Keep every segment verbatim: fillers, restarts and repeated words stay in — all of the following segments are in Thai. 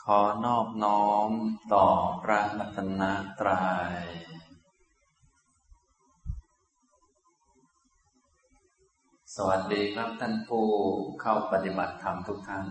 ขอนอบน้อมต่อพระรัตนตรัยสวัสดีครับท่านผู้เข้าปฏิบัติธรรมทุกท่าน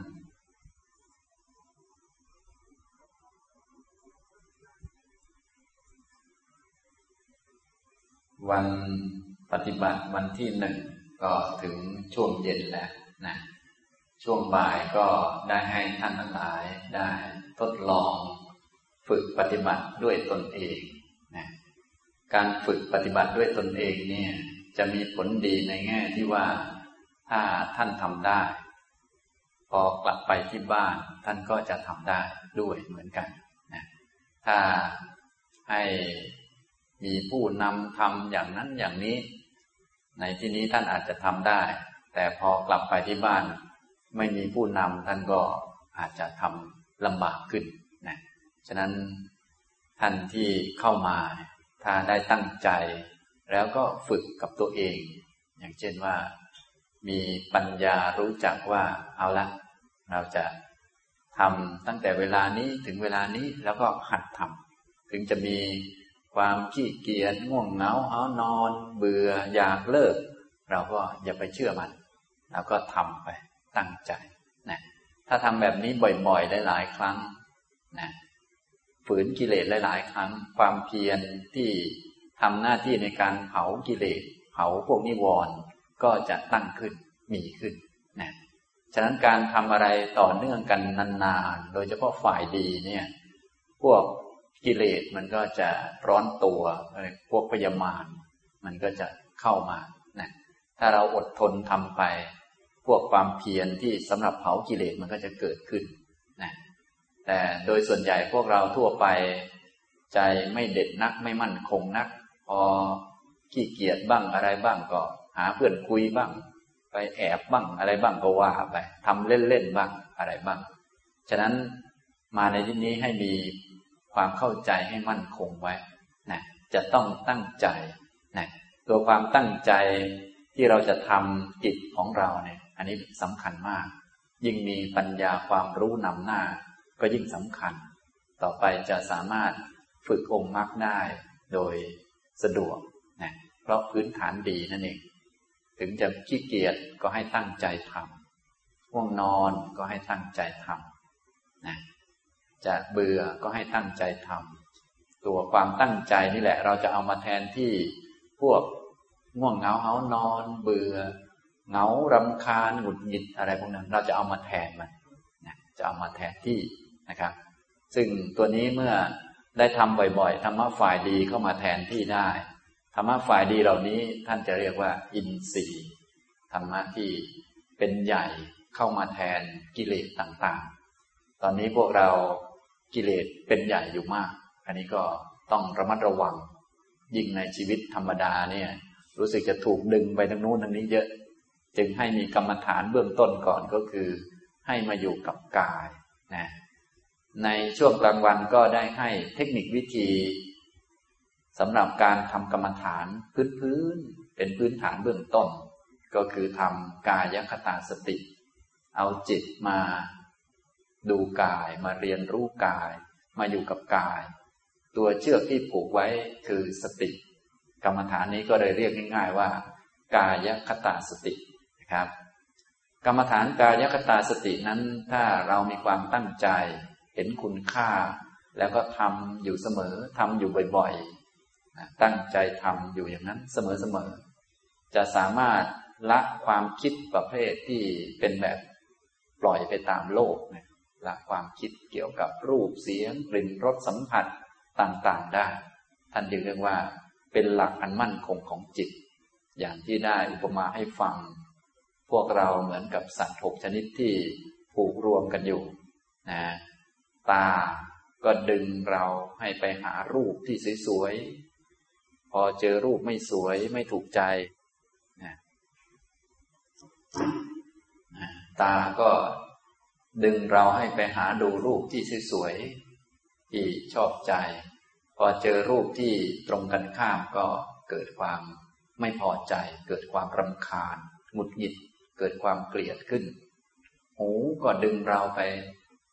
วันปฏิบัติวันที่หนึ่งก็ถึงช่วงเย็นแล้วนะช่วงบ่ายก็ได้ให้ท่านทั้งหลายได้ทดลองฝึกปฏิบัติด้วยตนเองนะการฝึกปฏิบัติด้วยตนเองเนี่ยจะมีผลดีในแง่ที่ว่าถ้าท่านทำได้พอกลับไปที่บ้านท่านก็จะทำได้ด้วยเหมือนกันนะถ้าให้มีผู้นำทำอย่างนั้นอย่างนี้ในที่นี้ท่านอาจจะทำได้แต่พอกลับไปที่บ้านไม่มีผู้นำท่านก็อาจจะทำลำบากขึ้นนะฉะนั้นท่านที่เข้ามาถ้าได้ตั้งใจแล้วก็ฝึกกับตัวเองอย่างเช่นว่ามีปัญญารู้จักว่าเอาละเราจะทำตั้งแต่เวลานี้ถึงเวลานี้แล้วก็หัดทำถึงจะมีความขี้เกียจง่วงเหงาหานอนเบื่ออยากเลิกเราก็อย่าไปเชื่อมันเราก็ทำไปตั้งใจนะถ้าทำแบบนี้บ่อยๆหลายๆครั้งนะฝืนกิเลสหลายๆครั้งความเพียรที่ทำหน้าที่ในการเผากิเลสเผาพวกนิวรณ์ก็จะตั้งขึ้นมีขึ้นนะฉะนั้นการทำอะไรต่อเนื่องกันนานๆโดยเฉพาะฝ่ายดีเนี่ยพวกกิเลสมันก็จะร้อนตัวพวกพยามารมันก็จะเข้ามานะถ้าเราอดทนทำไปพวกความเพียรที่สำหรับเผากิเลสมันก็จะเกิดขึ้นนะแต่โดยส่วนใหญ่พวกเราทั่วไปใจไม่เด็ดนักไม่มั่นคงนักพอขี้เกียจบ้างอะไรบ้างก็หาเพื่อนคุยบ้างไปแอบบ้างอะไรบ้างก็ว่าไปทำเล่นๆบ้างอะไรบ้างฉะนั้นมาในที่นี้ให้มีความเข้าใจให้มั่นคงไว้นะจะต้องตั้งใจนะตัวความตั้งใจที่เราจะทำจิตของเราเนี่ยอันนี้สำคัญมากยิ่งมีปัญญาความรู้นำหน้าก็ยิ่งสำคัญต่อไปจะสามารถฝึกองค์มรรคได้โดยสะดวกนะเพราะพื้นฐานดีนั่นเองถึงจะขี้เกียจก็ให้ตั้งใจทำง่วงนอนก็ให้ตั้งใจทำนะจะเบื่อก็ให้ตั้งใจทำตัวความตั้งใจนี่แหละเราจะเอามาแทนที่พวกง่วงเหงาหานอนเบื่อเหงารำคาญหงุดหงิดอะไรพวกนั้นเราจะเอามาแทนมันนะจะเอามาแทนที่นะครับซึ่งตัวนี้เมื่อได้ทำบ่อยๆธรรมะฝ่ายดีเข้ามาแทนที่ได้ธรรมะฝ่ายดีเหล่านี้ท่านจะเรียกว่าอินทรีย์ธรรมะที่เป็นใหญ่เข้ามาแทนกิเลสต่างๆตอนนี้พวกเรากิเลสเป็นใหญ่อยู่มากอันนี้ก็ต้องระมัดระวังยิ่งในชีวิตธรรมดาเนี่ยรู้สึกจะถูกดึงไปทางโน้นทางนี้เยอะจึงให้มีกรรมฐานเบื้องต้นก่อนก็คือให้มาอยู่กับกายนะในช่วงกลางวันก็ได้ให้เทคนิควิธีสำหรับการทำกรรมฐานพื้นๆเป็นพื้นฐานเบื้องต้นก็คือทำกายคตาสติเอาจิตมาดูกายมาเรียนรู้กายมาอยู่กับกายตัวเชือกที่ผูกไว้คือสติกรรมฐานนี้ก็เลยเรียกง่ายๆว่ากายคตาสตินะครับกรรมฐานกายคตาสตินั้นถ้าเรามีความตั้งใจเห็นคุณค่าแล้วก็ทำอยู่เสมอทำอยู่บ่อยๆตั้งใจทำอยู่อย่างนั้นเสมอๆจะสามารถละความคิดประเภทที่เป็นแบบปล่อยไปตามโลกนะละความคิดเกี่ยวกับรูปเสียงกลิ่นรสสัมผัสต่างๆได้ท่านจึงเรียกว่าเป็นหลักอันมั่นคงของจิตอย่างที่ได้อุปมาให้ฟังพวกเราเหมือนกับสัตว์หกชนิดที่ผูกรวมกันอยู่นะตาก็ดึงเราให้ไปหารูปที่สวยๆพอเจอรูปไม่สวยไม่ถูกใจนะตาก็ดึงเราให้ไปหาดูรูปที่สวยๆที่ชอบใจพอเจอรูปที่ตรงกันข้ามก็เกิดความไม่พอใจเกิดความรำคาญหงุดหงิดเกิดความเกลียดขึ้นหูก็ดึงเราไป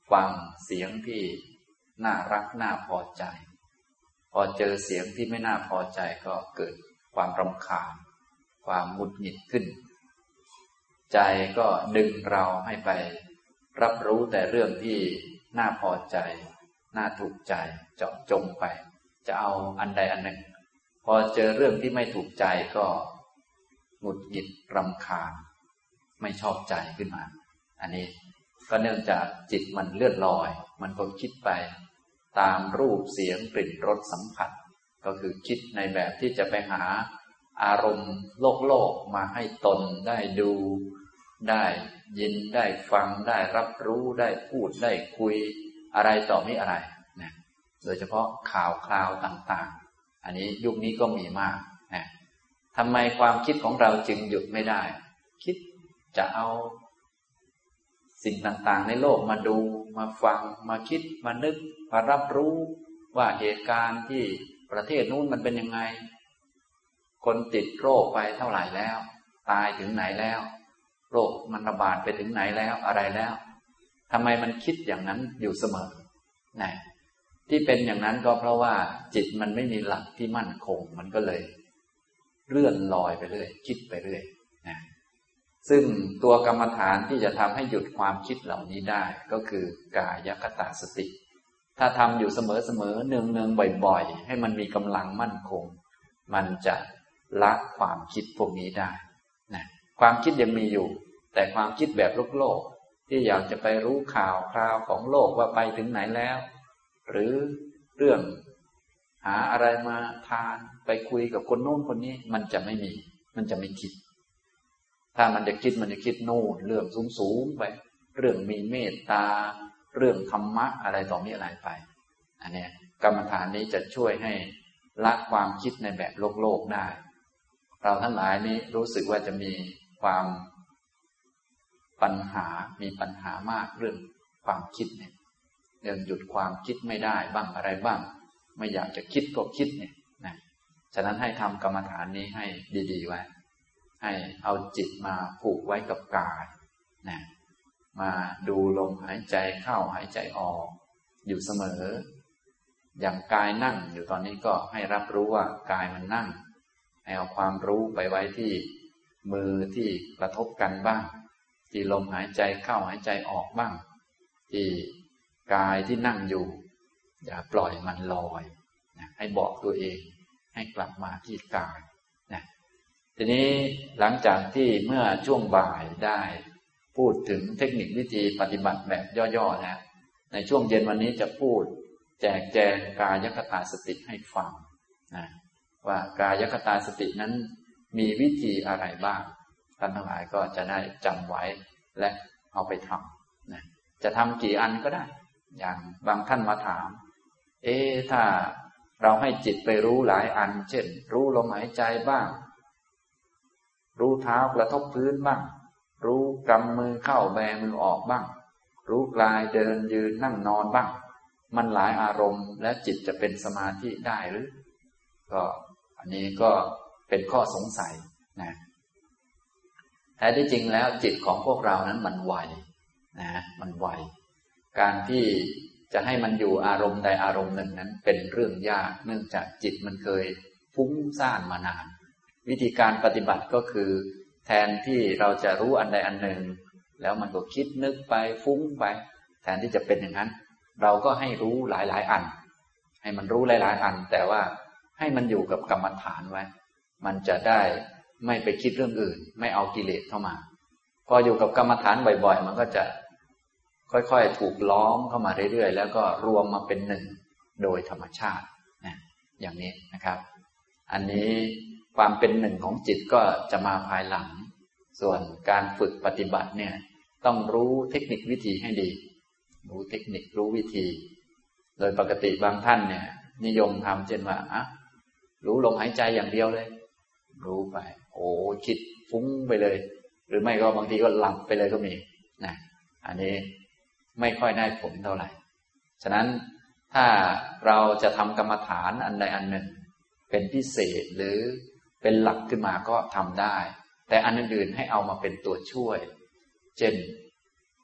ฟังเสียงที่น่ารักน่าพอใจพอเจอเสียงที่ไม่น่าพอใจก็เกิดความรำคาญความหงุดหงิดขึ้นใจก็ดึงเราให้ไปรับรู้แต่เรื่องที่น่าพอใจน่าถูกใจเจาะจงไปจะเอาอันใดอันหนึ่งพอเจอเรื่องที่ไม่ถูกใจก็หงุดหงิดรำคาญไม่ชอบใจขึ้นมาอันนี้ก็เนื่องจากจิตมันเลื่อนลอยมันก็คิดไปตามรูปเสียงกลิ่นรสสัมผัสก็คือคิดในแบบที่จะไปหาอารมณ์โลกโลกมาให้ตนได้ดูได้ยินได้ฟังได้รับรู้ได้พูดได้คุยอะไรต่อมิอะไรนะโดยเฉพาะข่าวคราวต่างๆอันนี้ยุคนี้ก็มีมากนะทำไมความคิดของเราจึงหยุดไม่ได้คิดจะเอาสิ่งต่างๆในโลกมาดูมาฟังมาคิดมานึกมารับรู้ว่าเหตุการณ์ที่ประเทศนู้นมันเป็นยังไงคนติดโรคไปเท่าไหร่แล้วตายถึงไหนแล้วโรคมันระบาดไปถึงไหนแล้วอะไรแล้วทำไมมันคิดอย่างนั้นอยู่เสมอนะที่เป็นอย่างนั้นก็เพราะว่าจิตมันไม่มีหลักที่มั่นคงมันก็เลยเลื่อนลอยไปเรื่อยคิดไปเรื่อยนะซึ่งตัวกรรมฐานที่จะทำให้หยุดความคิดเหล่านี้ได้ก็คือกายคตาสติถ้าทำอยู่เสมอๆเนืองๆบ่อยๆให้มันมีกำลังมั่นคงมันจะละความคิดพวกนี้ได้นะความคิดยังมีอยู่แต่ความคิดแบบโลกโลกที่อยากจะไปรู้ข่าวคราวของโลกว่าไปถึงไหนแล้วหรือเรื่องหาอะไรมาทานไปคุยกับคนโน้นคนนี้มันจะไม่มีมันจะไม่คิดถ้ามันจะคิดมันจะคิดโน่นเรื่องสูงๆไปเรื่องมีเมตตาเรื่องธรรมะอะไรต่อมีอะไรไปอันนี้กรรมฐานนี้จะช่วยให้ละความคิดในแบบโลกโลกได้เราทั้งหลายนี้รู้สึกว่าจะมีความปัญหามีปัญหามากเรื่องความคิดเนี่ยเรื่องหยุดความคิดไม่ได้บ้างอะไรบ้างไม่อยากจะคิดก็คิดเนี่ยนะฉะนั้นให้ทำกรรมฐานนี้ให้ดีๆไว้ให้เอาจิตมาผูกไว้กับกายนะมาดูลมหายใจเข้าหายใจออกอยู่เสมออย่างกายนั่งอยู่ตอนนี้ก็ให้รับรู้ว่ากายมันนั่งให้เอาความรู้ไปไว้ที่มือที่กระทบกันบ้างที่ลมหายใจเข้าหายใจออกบ้างที่กายที่นั่งอยู่อย่าปล่อยมันลอยนะให้บอกตัวเองให้กลับมาที่กายนะทีนี้หลังจากที่เมื่อช่วงบ่ายได้พูดถึงเทคนิควิธีปฏิบัติแบบย่อๆแล้วในช่วงเย็นวันนี้จะพูดแจกแจงกายคตาสติให้ฟังนะว่ากายคตาสตินั้นมีวิธีอะไรบ้างท่านทั้งหลายก็จะได้จำไว้และเอาไปทำนะจะทำกี่อันก็ได้อย่างบางท่านมาถามเอ๊ะถ้าเราให้จิตไปรู้หลายอันเช่นรู้ลมหายใจบ้างรู้เท้ากระทบพื้นบ้างรู้กำมือเข้าแบมือออกบ้างรู้กายเดินยืนนั่งนอนบ้างมันหลายอารมณ์และจิตจะเป็นสมาธิได้หรือก็อันนี้ก็เป็นข้อสงสัยนะแท้ที่จริงแล้วจิตของพวกเรานั้นมันไวนะมันไวการที่จะให้มันอยู่อารมณ์ใดอารมณ์หนึ่งนั้นเป็นเรื่องยากเนื่องจากจิตมันเคยฟุ้งซ่านมานานวิธีการปฏิบัติก็คือแทนที่เราจะรู้อันใดอันหนึ่งแล้วมันก็คิดนึกไปฟุ้งไปแทนที่จะเป็นอย่างนั้นเราก็ให้รู้หลายๆอันให้มันรู้หลายๆอันแต่ว่าให้มันอยู่กับกรรมฐานไว้มันจะได้ไม่ไปคิดเรื่องอื่นไม่เอากิเลสเข้ามาพออยู่กับกรรมฐานบ่อยๆมันก็จะค่อยๆถูกล้อมเข้ามาเรื่อยๆแล้วก็รวมมาเป็นหนึ่งโดยธรรมชาตินะอย่างนี้นะครับอันนี้ความเป็นหนึ่งของจิตก็จะมาภายหลังส่วนการฝึกปฏิบัติเนี่ยต้องรู้เทคนิควิธีให้ดีรู้เทคนิครู้วิธีโดยปกติบางท่านเนี่ยนิยมทำเช่นว่าอ่ะรู้ลมหายใจอย่างเดียวเลยรู้ไปโอ้คิดฟุ้งไปเลยหรือไม่ก็บางทีก็หลับไปเลยก็มีนะอันนี้ไม่ค่อยได้ผลเท่าไหร่ฉะนั้นถ้าเราจะทำกรรมฐานอันใดอันหนึ่งเป็นพิเศษหรือเป็นหลักขึ้นมาก็ทำได้แต่อันอื่นๆให้เอามาเป็นตัวช่วยเช่น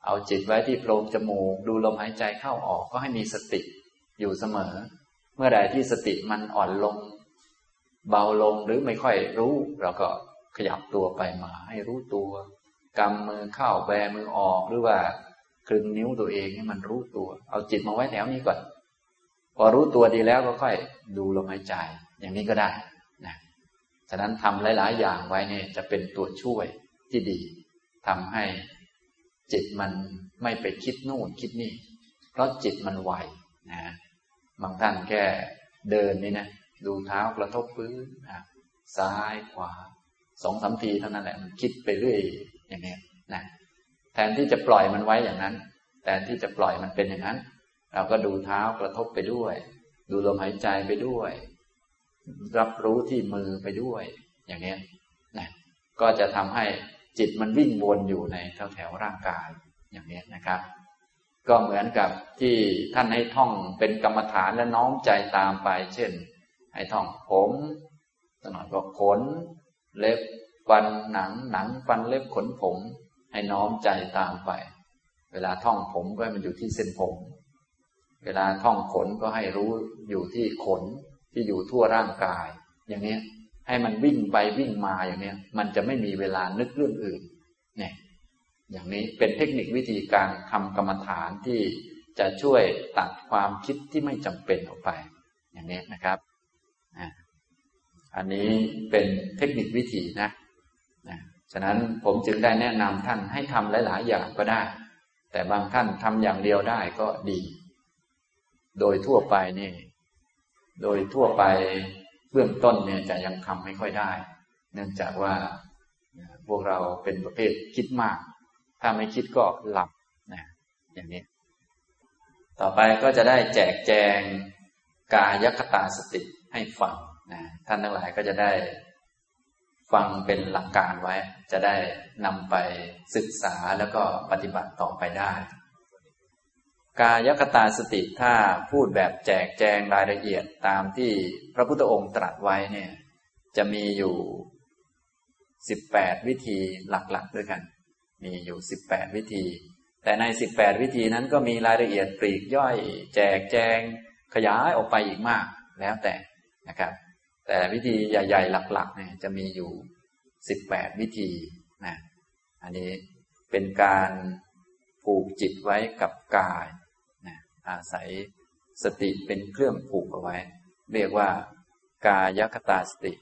เอาจิตไว้ที่โพรงจมูกดูลมหายใจเข้าออกก็ให้มีสติอยู่เสมอเมื่อใดที่สติมันอ่อนลงเบาลงหรือไม่ค่อยรู้เราก็ขยับตัวไปมาให้รู้ตัวกำมือเข้าแบมือออกหรือว่าคลึงนิ้วตัวเองให้มันรู้ตัวเอาจิตมาไว้แถวนี้ก่อนพอรู้ตัวดีแล้วก็ค่อยดูลมหายใจอย่างนี้ก็ได้นะฉะนั้นทำหลายๆอย่างไว้เนี่ยจะเป็นตัวช่วยที่ดีทำให้จิตมันไม่ไปคิดนู่นคิดนี่เพราะจิตมันไวนะบางท่านแค่เดินนี่นะดูเท้ากระทบพื้นนะซ้ายขวาสองสามทีเท่านั้นแหละมันคิดไปเรื่อยอย่างนี้นะแทนที่จะปล่อยมันไว้อย่างนั้นแทนที่จะปล่อยมันเป็นอย่างนั้นเราก็ดูเท้ากระทบไปด้วยดูลมหายใจไปด้วยรับรู้ที่มือไปด้วยอย่างนี้นะก็จะทำให้จิตมันวิ่งวนอยู่ในแถวแถวร่างกายอย่างนี้นะครับก็เหมือนกับที่ท่านให้ท่องเป็นกรรมฐานและน้อมใจตามไปเช่นให้ท่องผมสักหน่อยก็ขนเล็บฟันหนังหนังฟันเล็บขนผมให้น้อมใจตามไปเวลาท่องผมก็ให้มันอยู่ที่เส้นผมเวลาท่องขนก็ให้รู้อยู่ที่ขนที่อยู่ทั่วร่างกายอย่างนี้ให้มันวิ่งไปวิ่งมาอย่างนี้มันจะไม่มีเวลานึกเรื่องอื่นเนี่ยอย่างนี้เป็นเทคนิควิธีการทำกรรมฐานที่จะช่วยตัดความคิดที่ไม่จำเป็นออกไปอย่างนี้นะครับอันนี้เป็นเทคนิควิธีนะนะฉะนั้นผมจึงได้แนะนำท่านให้ทำหลายๆอย่างก็ได้แต่บางท่านทำอย่างเดียวได้ก็ดีโดยทั่วไปนี่โดยทั่วไปเบื้องต้นเนี่ยจะยังทำไม่ค่อยได้เนื่องจากว่าพวกเราเป็นประเภทคิดมากถ้าไม่คิดก็หลับนะอย่างนี้ต่อไปก็จะได้แจกแจงกายคตาสติให้ฟังนะท่านทั้งหลายก็จะได้ฟังเป็นหลักการไว้จะได้นำไปศึกษาแล้วก็ปฏิบัติต่อไปได้กายคตาสติถ้าพูดแบบแจกแจงรายละเอียดตามที่พระพุทธองค์ตรัสไว้เนี่ยจะมีอยู่สิบแปดวิธีหลักๆด้วยกันมีอยู่สิบแปดวิธีแต่ในสิบแปดวิธีนั้นก็มีรายละเอียดปลีกย่อยแจกแจงขยายออกไปอีกมากแล้วแต่นะครับแต่วิธีใหญ่ๆหลักๆเนี่ยจะมีอยู่สิบแปดวิธีนะอันนี้เป็นการผูกจิตไว้กับกายนะอาศัยสติเป็นเครื่องผูกเอาไว้เรียกว่ากายคตาสติ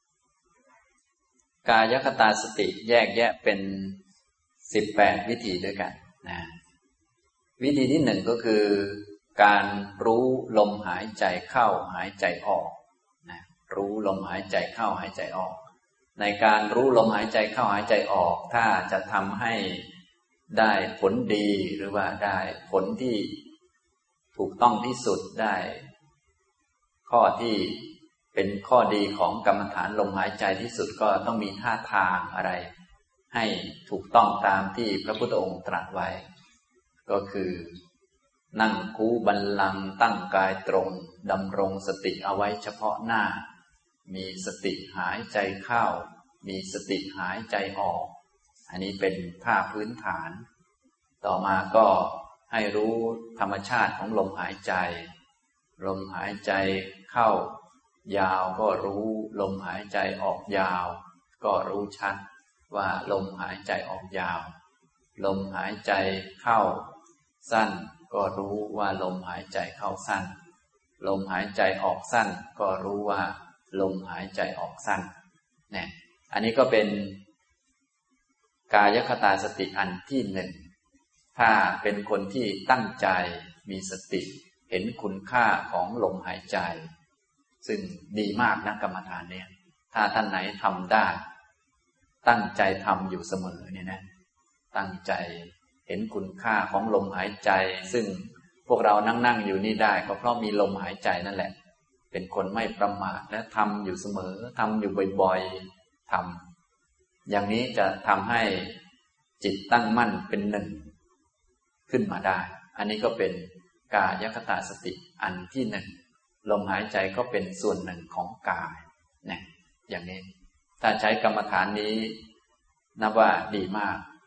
กายคตาสติแยกแยะเป็นสิบแปดวิธีด้วยกันนะวิธีที่หนึ่งก็คือการรู้ลมหายใจเข้าหายใจออกนะรู้ลมหายใจเข้าหายใจออกในการรู้ลมหายใจเข้าหายใจออกถ้าจะทำให้ได้ผลดีหรือว่าได้ผลที่ถูกต้องที่สุดได้ข้อที่เป็นข้อดีของกรรมฐานลมหายใจที่สุดก็ต้องมีท่าทางอะไรให้ถูกต้องตามที่พระพุทธองค์ตรัสไว้ก็คือนั่งคูบัลลังก์ตั้งกายตรงดำรงสติเอาไว้เฉพาะหน้ามีสติหายใจเข้ามีสติหายใจออกอันนี้เป็นท่าพื้นฐานต่อมาก็ให้รู้ธรรมชาติของลมหายใจลมหายใจเข้ายาวก็รู้ลมหายใจออกยาวก็รู้ชัดว่าลมหายใจออกยาวลมหายใจเข้าสั้นก็รู้ว่าลมหายใจเข้าสั้นลมหายใจออกสั้นก็รู้ว่าลมหายใจออกสั้นเนี่ยอันนี้ก็เป็นกายคตาสติอันที่หนึ่งถ้าเป็นคนที่ตั้งใจมีสติเห็นคุณค่าของลมหายใจซึ่งดีมากนะกรรมฐานเนี่ยถ้าท่านไหนทำได้ตั้งใจทำอยู่เสมอเนี่ยนะตั้งใจเห็นคุณค่าของลมหายใจซึ่งพวกเรานั่งๆอยู่นี่ได้ก็เพราะมีลมหายใจนั่นแหละเป็นคนไม่ประมาทและทำอยู่เสมอทำอยู่บ่อยๆทำอย่างนี้จะทำให้จิตตั้งมั่นเป็นหนึ่งขึ้นมาได้อันนี้ก็เป็นกายคตาสติอันที่หนึ่งลมหายใจก็เป็นส่วนหนึ่งของกายนะอย่างนี้ถ้าใช้กรรมฐานนี้นับว่าดีมาก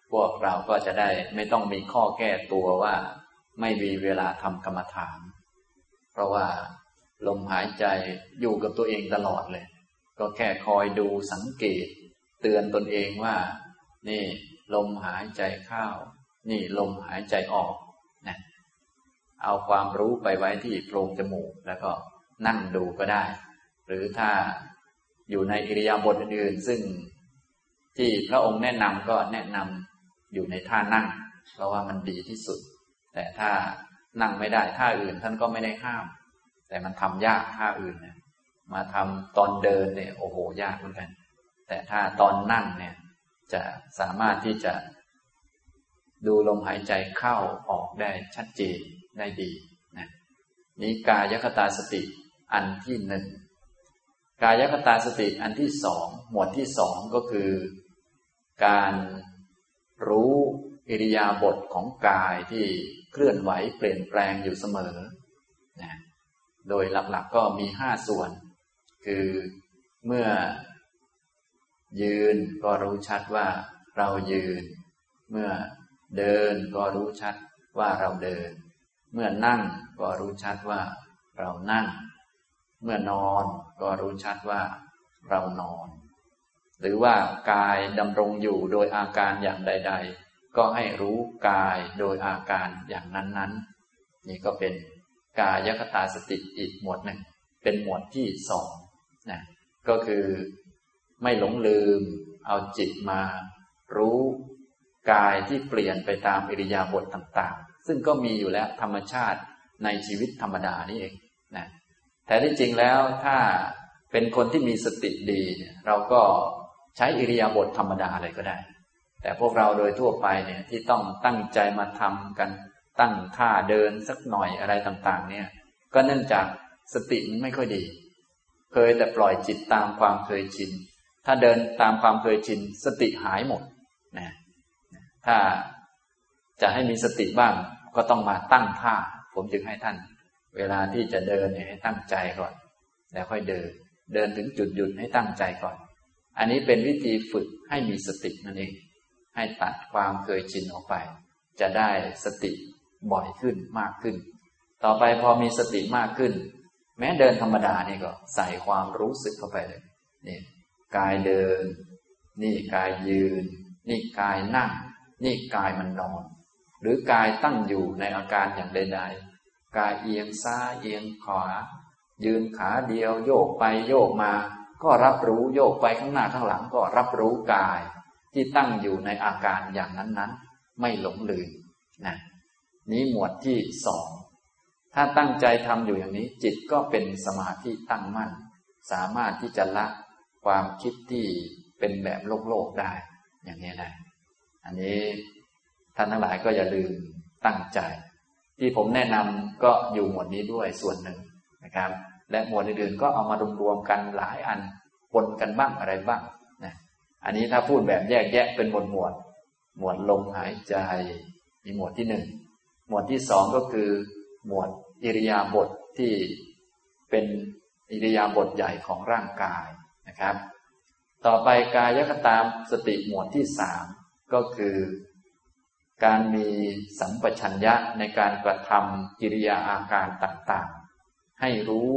พวกเราก็จะได้ไม่ต้องมีข้อแก้ตัวว่าไม่มีเวลาทำกรรมฐานเพราะว่าลมหายใจอยู่กับตัวเองตลอดเลยก็แค่คอยดูสังเกตเตือนตนเองว่านี่ลมหายใจเข้านี่ลมหายใจออกนะเอาความรู้ไปไว้ที่โพรงจมูกแล้วก็นั่งดูก็ได้หรือถ้าอยู่ในอิริยาบถอื่นๆซึ่งที่พระองค์แนะนำก็แนะนำอยู่ในท่านั่งเพราะว่ามันดีที่สุดแต่ถ้านั่งไม่ได้ท่าอื่นท่านก็ไม่ได้ห้ามแต่มันทำยากท่าอื่นเนี่ยมาทำตอนเดินเนี่ยโอ้โหยากเหมือนกันแต่ถ้าตอนนั่งเนี่ยจะสามารถที่จะดูลมหายใจเข้าออกได้ชัดเจนได้ดีนะนี้กายคตาสติอันที่หนึ่งกายคตาสติอันที่สองหมวดที่สองก็คือการรู้อิริยาบถของกายที่เคลื่อนไหวเปลี่ยนแปลงอยู่เสมอนะโดยหลักๆก็มีห้าส่วนคือเมื่อยืนก็รู้ชัดว่าเรายืนเมื่อเดินก็รู้ชัดว่าเราเดินเมื่อนั่งก็รู้ชัดว่าเรานั่งเมื่อนอนก็รู้ชัดว่าเรานอนหรือว่ากายดำรงอยู่โดยอาการอย่างใดๆก็ให้รู้กายโดยอาการอย่างนั้นๆนี่ก็เป็นกายคตาสติอีกหมวดหนึ่งเป็นหมวดที่สองนะก็คือไม่หลงลืมเอาจิตมารู้กายที่เปลี่ยนไปตามอิริยาบถต่างๆซึ่งก็มีอยู่แล้วธรรมชาติในชีวิตธรรมดานี่เองนะแต่ที่จริงแล้วถ้าเป็นคนที่มีสติดีเราก็ใช้อิริยาบถธรรมดาอะไรก็ได้แต่พวกเราโดยทั่วไปเนี่ยที่ต้องตั้งใจมาทำกันตั้งท่าเดินสักหน่อยอะไรต่างๆเนี่ยก็เนื่องจากสติมันไม่ค่อยดีเคยแต่ปล่อยจิตตามความเคยชินถ้าเดินตามความเคยชินสติหายหมดนะถ้าจะให้มีสติบ้างก็ต้องมาตั้งท่าผมจึงให้ท่านเวลาที่จะเดินเนี่ยให้ตั้งใจก่อนแล้วค่อยเดินเดินถึงจุดหยุดให้ตั้งใจก่อนอันนี้เป็นวิธีฝึกให้มีสตินั่นเองให้ตัดความเคยชินออกไปจะได้สติบ่อยขึ้นมากขึ้นต่อไปพอมีสติมากขึ้นแม้เดินธรรมดานี่ก็ใส่ความรู้สึกเข้าไปเลยนี่กายเดินนี่กายยืนนี่กายนั่งนี่กายมันนอนหรือกายตั้งอยู่ในอาการอย่างใดๆกายเอียงซ้ายเอียงขวายืนขาเดียวโยกไปโยกมาก็รับรู้โยกไปข้างหน้าข้างหลังก็รับรู้กายที่ตั้งอยู่ในอาการอย่างนั้นๆไม่หลงลืมนะนี้หมวดที่สองถ้าตั้งใจทำอยู่อย่างนี้จิตก็เป็นสมาธิตั้งมั่นสามารถที่จะละความคิดที่เป็นแบบโลกโลกได้อย่างนี้นะอันนี้ท่านทั้งหลายก็อย่าลืมตั้งใจที่ผมแนะนำก็อยู่หมวดนี้ด้วยส่วนหนึ่งนะครับและหมวดอื่นๆก็เอามารวมๆกันหลายอันปนกันบ้างอะไรบ้างนะอันนี้ถ้าพูดแบบแยกแยะเป็นหมวดหมวดหมวดลมหายใจมีหมวดที่หนึ่งหมวดที่สองก็คือหมวดอิริยาบถที่เป็นอิริยาบถใหญ่ของร่างกายนะครับต่อไปกายคตาสติหมวดที่สามก็คือการมีสัมปชัญญะในการกระทำกิริยาอาการต่างๆให้รู้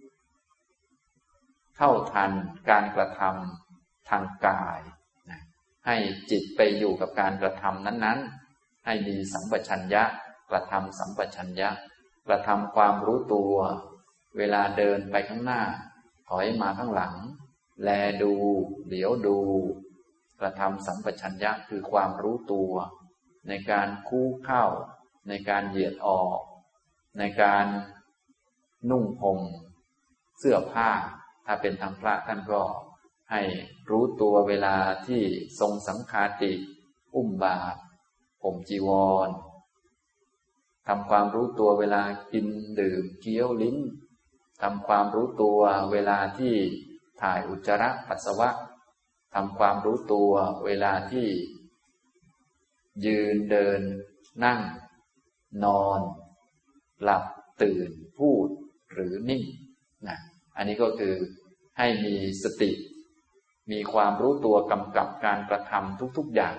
เท่าทันการกระทำทางกายนะให้จิตไปอยู่กับการกระทำนั้นๆให้มีสัมปชัญญะกระทำสัมปชัญญะกระทำความรู้ตัวเวลาเดินไปข้างหน้าถอยมาข้างหลังแลดูเหลียวดูกระทำสัมปชัญญะคือความรู้ตัวในการคู่เข้าในการเหยียดออกในการนุ่งห่มเสื้อผ้าถ้าเป็นทางพระท่านก็ให้รู้ตัวเวลาที่ทรงสังฆาติอุ้มบาตรห่มจีวรทำความรู้ตัวเวลากินดื่มเคี้ยวลิ้นทำความรู้ตัวเวลาที่ถ่ายอุจจาระปัสสาวะทำความรู้ตัวเวลาที่ยืนเดินนั่งนอนหลับตื่นพูดหรือนิ่งนะอันนี้ก็คือให้มีสติมีความรู้ตัวกำกับการกระทำทุกๆอย่าง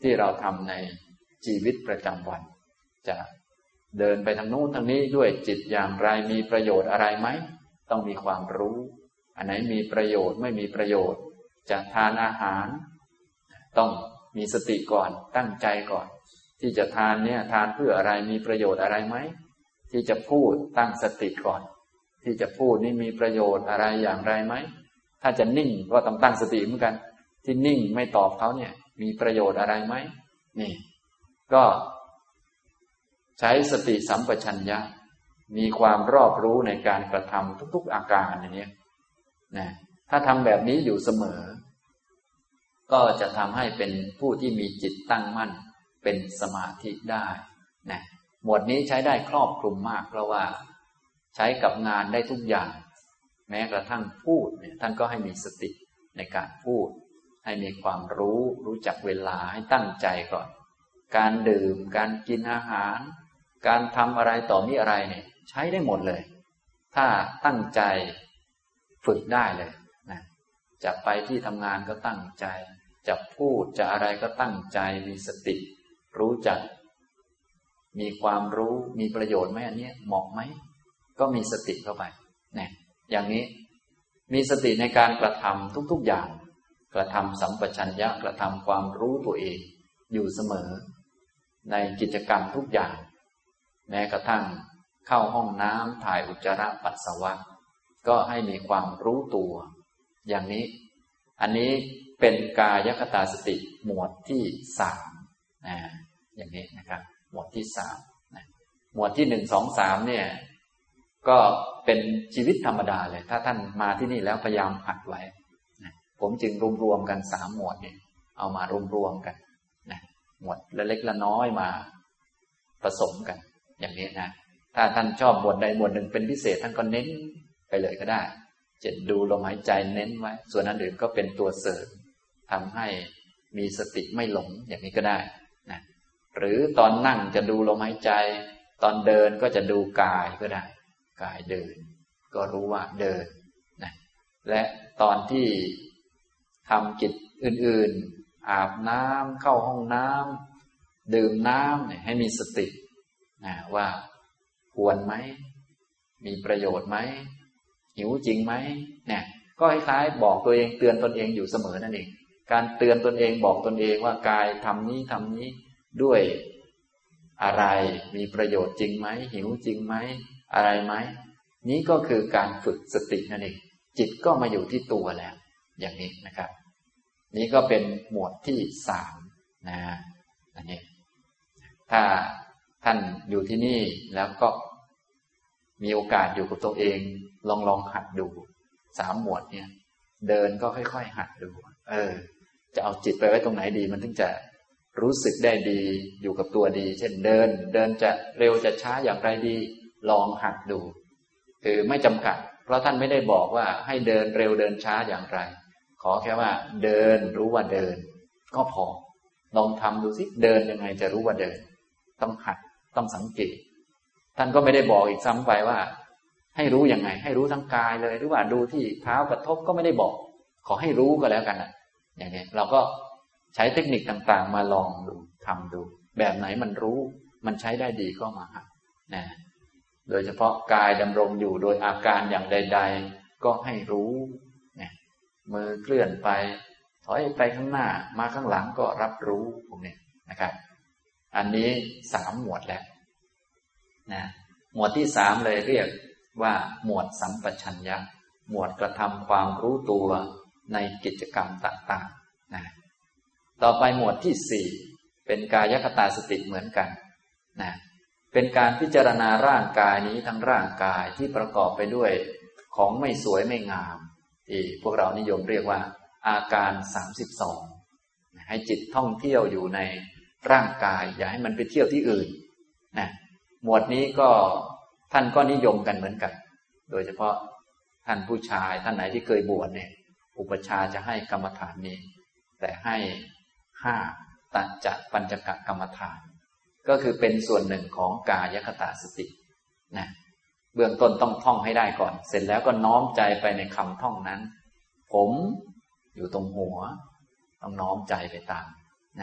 ที่เราทำในชีวิตประจำวันจะเดินไปทางโน้นทางนี้ด้วยจิตอย่างไรมีประโยชน์อะไรไหมต้องมีความรู้อันไหนมีประโยชน์ไม่มีประโยชน์จะทานอาหารต้องมีสติก่อนตั้งใจก่อนที่จะทานเนี่ยทานเพื่ออะไรมีประโยชน์อะไรไหมที่จะพูดตั้งสติก่อนที่จะพูดนี่มีประโยชน์อะไรอย่างไรไหมถ้าจะนิ่งก็ต้องตั้งสติเหมือนกันที่นิ่งไม่ตอบเขาเนี่ยมีประโยชน์อะไรไหมนี่ก็ใช้สติสัมปชัญญะมีความรอบรู้ในการกระทำทุกๆอาการอย่างนี้นะถ้าทำแบบนี้อยู่เสมอก็จะทำให้เป็นผู้ที่มีจิตตั้งมั่นเป็นสมาธิได้นะหมวดนี้ใช้ได้ครอบคลุมมากเพราะว่าใช้กับงานได้ทุกอย่างแม้กระทั่งพูดเนี่ยท่านก็ให้มีสติในการพูดให้มีความรู้รู้จักเวลาให้ตั้งใจก่อนการดื่มการกินอาหารการทำอะไรต่อมีอะไรเนี่ยใช้ได้หมดเลยถ้าตั้งใจฝึกได้เลยนะจะไปที่ทำงานก็ตั้งใจจะพูดจะอะไรก็ตั้งใจมีสติรู้จักมีความรู้มีประโยชน์ไหมอันนี้เหมาะไหมก็มีสติเข้าไปเนี่ยอย่างนี้มีสติในการกระทำทุกๆอย่างกระทำสัมปชัญญะกระทำความรู้ตัวเองอยู่เสมอในกิจกรรมทุกอย่างแม้กระทั่งเข้าห้องน้ำถ่ายอุจจาระปัสสาวะก็ให้มีความรู้ตัวอย่างนี้อันนี้เป็นกายคตาสติหมวดที่สามนะอย่างนี้นะครับหมวดที่สามนะหมวดที่หนึ่งสองสามเนี่ยก็เป็นชีวิตธรรมดาเลยถ้าท่านมาที่นี่แล้วพยายามหัดไว้นะผมจึงรวมๆกันสามหมวดเนี่ยเอามารวมๆกันนะหมวดละเล็กละน้อยมาผสมกันอย่างนี้นะถ้าท่านชอบหมวดใดหมวดหนึ่งเป็นพิเศษท่านก็เน้นไปเลยก็ได้จะดูลมหายใจเน้นไว้ส่วนนั้นอื่นก็เป็นตัวเสริมทำให้มีสติไม่หลงอย่างนี้ก็ได้นะหรือตอนนั่งจะดูลมหายใจตอนเดินก็จะดูกายก็ได้กายเดินก็รู้ว่าเดินนะและตอนที่ทำกิจอื่นๆอาบน้ำเข้าห้องน้ำดื่มน้ำเนี่ยให้มีสตินะว่าควรไหมมีประโยชน์ไหมหิวจริงไหมเนี่ยก็คล้ายๆบอกตัวเองเตือนตนเองอยู่เสมอนั่นเองการเตือนตนเองบอกตนเองว่ากายทำนี้ทำนี้ด้วยอะไรมีประโยชน์จริงไหมหิวจริงไหมอะไรไหมนี้ก็คือการฝึกสตินั่นเองจิตก็มาอยู่ที่ตัวแล้วอย่างนี้นะครับนี้ก็เป็นหมวดที่สามนะอันนี้ถ้าท่านอยู่ที่นี่แล้วก็มีโอกาสอยู่กับตัวเองลองลองหัดดูสามหมวดเนี่ยเดินก็ค่อยๆหัดดูเออจะเอาจิตไปไว้ตรงไหนดีมันถึงจะรู้สึกได้ดีอยู่กับตัวดีเช่นเดินเดินจะเร็วจะช้าอย่างไรดีลองหัดดูคือไม่จำกัดเพราะท่านไม่ได้บอกว่าให้เดินเร็วเดินช้าอย่างไรขอแค่ว่าเดินรู้ว่าเดินก็พอลองทำดูสิเดินยังไงจะรู้ว่าเดินต้องหัดต้องสังเกตท่านก็ไม่ได้บอกอีกซ้ำไปว่าให้รู้ยังไงให้รู้ทั้งกายเลยหรือว่าดูที่เท้ากระทบก็ไม่ได้บอกขอให้รู้ก็แล้วกันนะอย่างนี้เราก็ใช้เทคนิคต่างๆมาลองดูทำดูแบบไหนมันรู้มันใช้ได้ดีก็มาหัดนะโดยเฉพาะกายดำรงอยู่โดยอาการอย่างใดๆก็ให้รู้นะมือเคลื่อนไปถอยไปข้างหน้ามาข้างหลังก็รับรู้พวกนี้นะครับอันนี้สามหมวดแล้วนะหมวดที่สามเลยเรียกว่าหมวดสัมปชัญญะหมวดกระทำความรู้ตัวในกิจกรรมต่างๆนะต่อไปหมวดที่สี่เป็นกายคตาสติเหมือนกันนะเป็นการพิจารณาร่างกายนี้ทั้งร่างกายที่ประกอบไปด้วยของไม่สวยไม่งามที่พวกเรานิยมเรียกว่าอาการสามสิบสองให้จิตท่องเที่ยวอยู่ในร่างกายอย่าให้มันไปเที่ยวที่อื่นนะหมวดนี้ก็ท่านก็นิยมกันเหมือนกันโดยเฉพาะท่านผู้ชายท่านไหนที่เคยบวชเนี่ยอุปชฌาย์จะให้กรรมฐานนี้แต่ให้ห้าตัจจะปัญจกกรรมฐานก็คือเป็นส่วนหนึ่งของกายคตาสตินะเบื้องต้นต้องท่องให้ได้ก่อนเสร็จแล้วก็น้อมใจไปในคำท่องนั้นผมอยู่ตรงหัวต้องน้อมใจไปตามนะ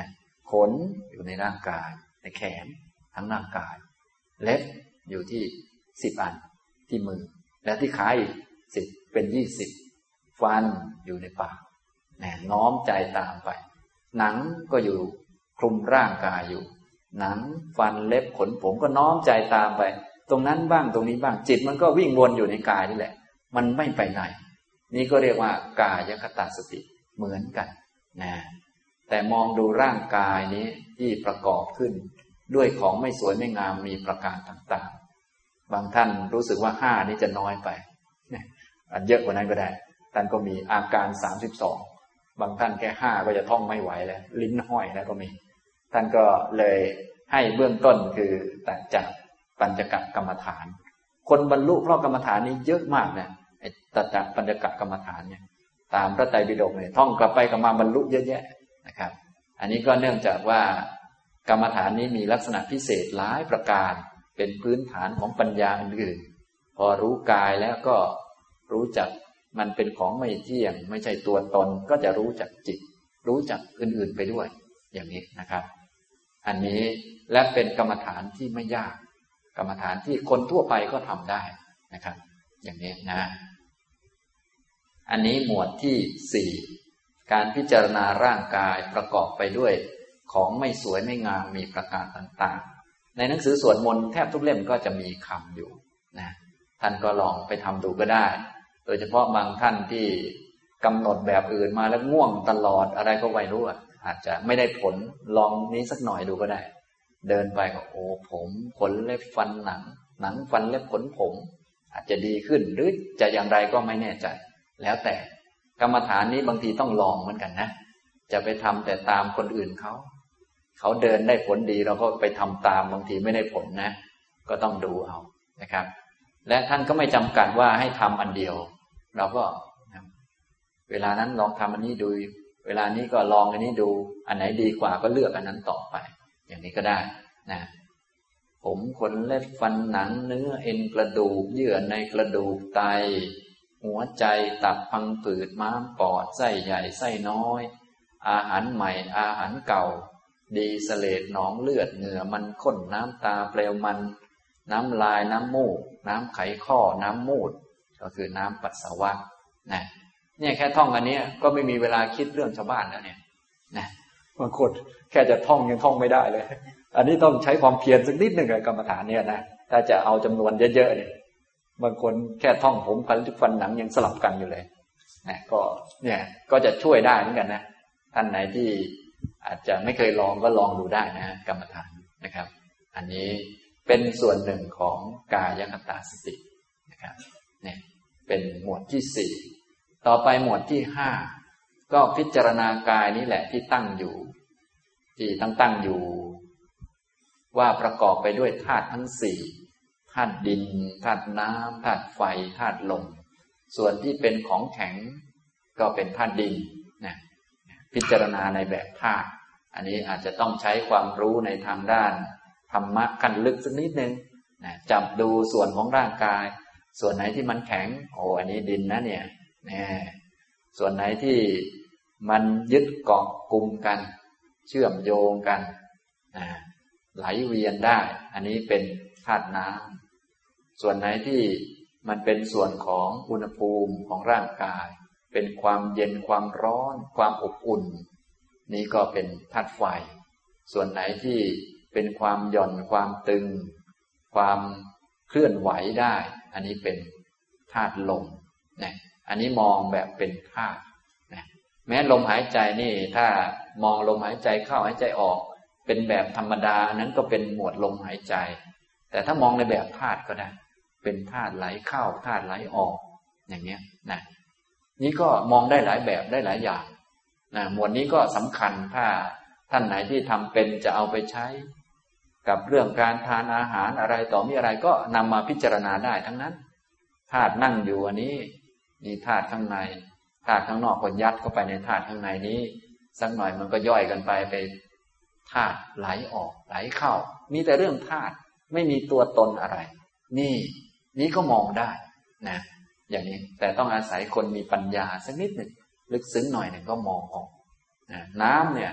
ขนอยู่ในร่างกายในแขนทั้งร่างกายเล็บอยู่ที่สิบอันที่มือและที่ขาอีกสิบเป็นยี่สิบฟันอยู่ในปากแหนน้อมใจตามไปหนังก็อยู่คลุมร่างกายอยู่หนังฟันเล็บขนผมก็น้อมใจตามไปตรงนั้นบ้างตรงนี้บ้างจิตมันก็วิ่งวนอยู่ในกายนี่แหละมันไม่ไปไหนนี่ก็เรียกว่ากายคตาสติเหมือนกันนะแต่มองดูร่างกายนี้ที่ประกอบขึ้นด้วยของไม่สวยไม่งามมีประการต่างๆบางท่านรู้สึกว่าห้านี้จะน้อยไปอันเยอะกว่านั้นก็ได้ท่านก็มีอาการสามสิบสองบางท่านแค่ห้าก็จะท่องไม่ไหวแล้วลิ้นห้อยแล้วก็มีท่านก็เลยให้เบื้องต้นคือแต่จากปัญจกกรรมฐานคนบรรลุเพราะกรรมฐานนี้เยอะมากนะไอ้ตัจากปัญจกกรรมฐานเนี่ยตามพระไตรปิฎกเนี่ยท่องกลับไปกลับมาบรรลุเยอะแยะนะครับอันนี้ก็เนื่องจากว่ากรรมฐานนี้มีลักษณะพิเศษหลายประการเป็นพื้นฐานของปัญญาอื่นๆพอรู้กายแล้วก็รู้จักมันเป็นของไม่เที่ยงไม่ใช่ตัวตนก็จะรู้จักจิตรู้จักอื่นๆไปด้วยอย่างนี้นะครับอันนี้และเป็นกรรมฐานที่ไม่ยากกรรมฐานที่คนทั่วไปก็ทำได้นะครับอย่างนี้นะอันนี้หมวดที่สี่การพิจารณาร่างกายประกอบไปด้วยของไม่สวยไม่งามมีประการต่างๆในหนังสือสวดมนต์แทบทุกเล่มก็จะมีคำอยู่นะท่านก็ลองไปทำดูก็ได้โดยเฉพาะบางท่านที่กำหนดแบบอื่นมาแล้วง่วงตลอดอะไรก็ไม่รู้อาจจะไม่ได้ผลลองนี้สักหน่อยดูก็ได้เดินไปก็โอ้ผมขนเล็บฟันหนังหนังฟันเล็บขนผมอาจจะดีขึ้นหรือจะอย่างไรก็ไม่แน่ใจแล้วแต่กรรมฐานนี้บางทีต้องลองเหมือนกันนะจะไปทำแต่ตามคนอื่นเขาเขาเดินได้ผลดีเราก็ไปทำตามบางทีไม่ได้ผลนะก็ต้องดูเอานะครับและท่านก็ไม่จำกัดว่าให้ทำอันเดียวเราก็เวลานั้นลองทำอันนี้ดูเวลานี้ก็ลองอันนี้ดูอันไหนดีกว่าก็เลือกอันนั้นต่อไปอย่างนี้ก็ได้นะผมขนเล็บฟันหนังเนื้อเอ็นกระดูกเยื่อในกระดูกไตหัวใจตับพังผืดม้ามปอดไส้ใหญ่ไส้น้อยอาหารใหม่อาหารเก่าดีเสลดหนองเลือดเหงื่อมันข้นน้ำตาเปลวมันน้ำลายน้ำมูกน้ำไขข้อน้ำมูดก็คือน้ำปัสสาวะนะเนี่ยแค่ท่องอันนี้ก็ไม่มีเวลาคิดเรื่องชาวบ้านแล้วเนี่ยนะบางคนแค่จะท่องยังท่องไม่ได้เลยอันนี้ต้องใช้ความเพียรสักนิดหนึ่งในกรรมฐานเนี่ยนะถ้าจะเอาจำนวนเยอะๆเนี่ยบางคนแค่ท่องผมฟันทุกฟันหนังยังสลับกันอยู่เลยนะก็เนี่ยก็จะช่วยได้เหมือนกันนะท่านไหนที่อาจจะไม่เคยลองก็ลองดูได้นะกรรมฐานนะครับอันนี้เป็นส่วนหนึ่งของกายคตาสตินะครับเนี่ยเป็นหมวดที่สี่ต่อไปหมวดที่ห้าก็พิจารณากายนี้แหละที่ตั้งอยู่ที่ตั้งตั้งอยู่ว่าประกอบไปด้วยธาตุทั้งสี่ธาตุดินธาตุน้ำธาตุไฟธาตุลมส่วนที่เป็นของแข็งก็เป็นธาตุดินนะพิจารณาในแบบธาตุอันนี้อาจจะต้องใช้ความรู้ในทางด้านธรรมะขั้นลึกสักนิดนึงนะจับดูส่วนของร่างกายส่วนไหนที่มันแข็งโอ้อันนี้ดินนะเนี่ยนี่ส่วนไหนที่มันยึดเกาะกลุ่มกันเชื่อมโยงกันนะไหลเวียนได้อันนี้เป็นธาตุน้ำส่วนไหนที่มันเป็นส่วนของอุณหภูมิของร่างกายเป็นความเย็นความร้อนความอบอุ่นนี่ก็เป็นธาตุไฟส่วนไหนที่เป็นความหย่อนความตึงความเคลื่อนไหวได้อันนี้เป็นธาตุลมนะอันนี้มองแบบเป็นธาตุนะแม้ลมหายใจนี่ถ้ามองลมหายใจเข้าหายใจออกเป็นแบบธรรมดาอันนั้นก็เป็นหมวดลมหายใจแต่ถ้ามองในแบบธาตุก็ได้เป็นธาตุไหลเข้าธาตุไหลออกอย่างเนี้ยนะนี่ก็มองได้หลายแบบได้หลายอย่างนะหมวดนี้ก็สำคัญถ้าท่านไหนที่ทำเป็นจะเอาไปใช้กับเรื่องการทานอาหารอะไรต่อมีอะไรก็นำมาพิจารณาได้ทั้งนั้นธาตุนั่งอยู่อันนี้นี่ธาตุข้างในธาตุข้างนอกก็ยัดเข้าไปในธาตุข้างในนี้สักหน่อยมันก็ย่อยกันไปไปธาตุไหลออกไหลเข้ามีแต่เรื่องธาตุไม่มีตัวตนอะไรนี่นี้ก็มองได้นะอย่างนี้แต่ต้องอาศัยคนมีปัญญาสักนิดหนึ่งลึกซึ้งหน่อยหนึ่งก็มองออกนะน้ำเนี่ย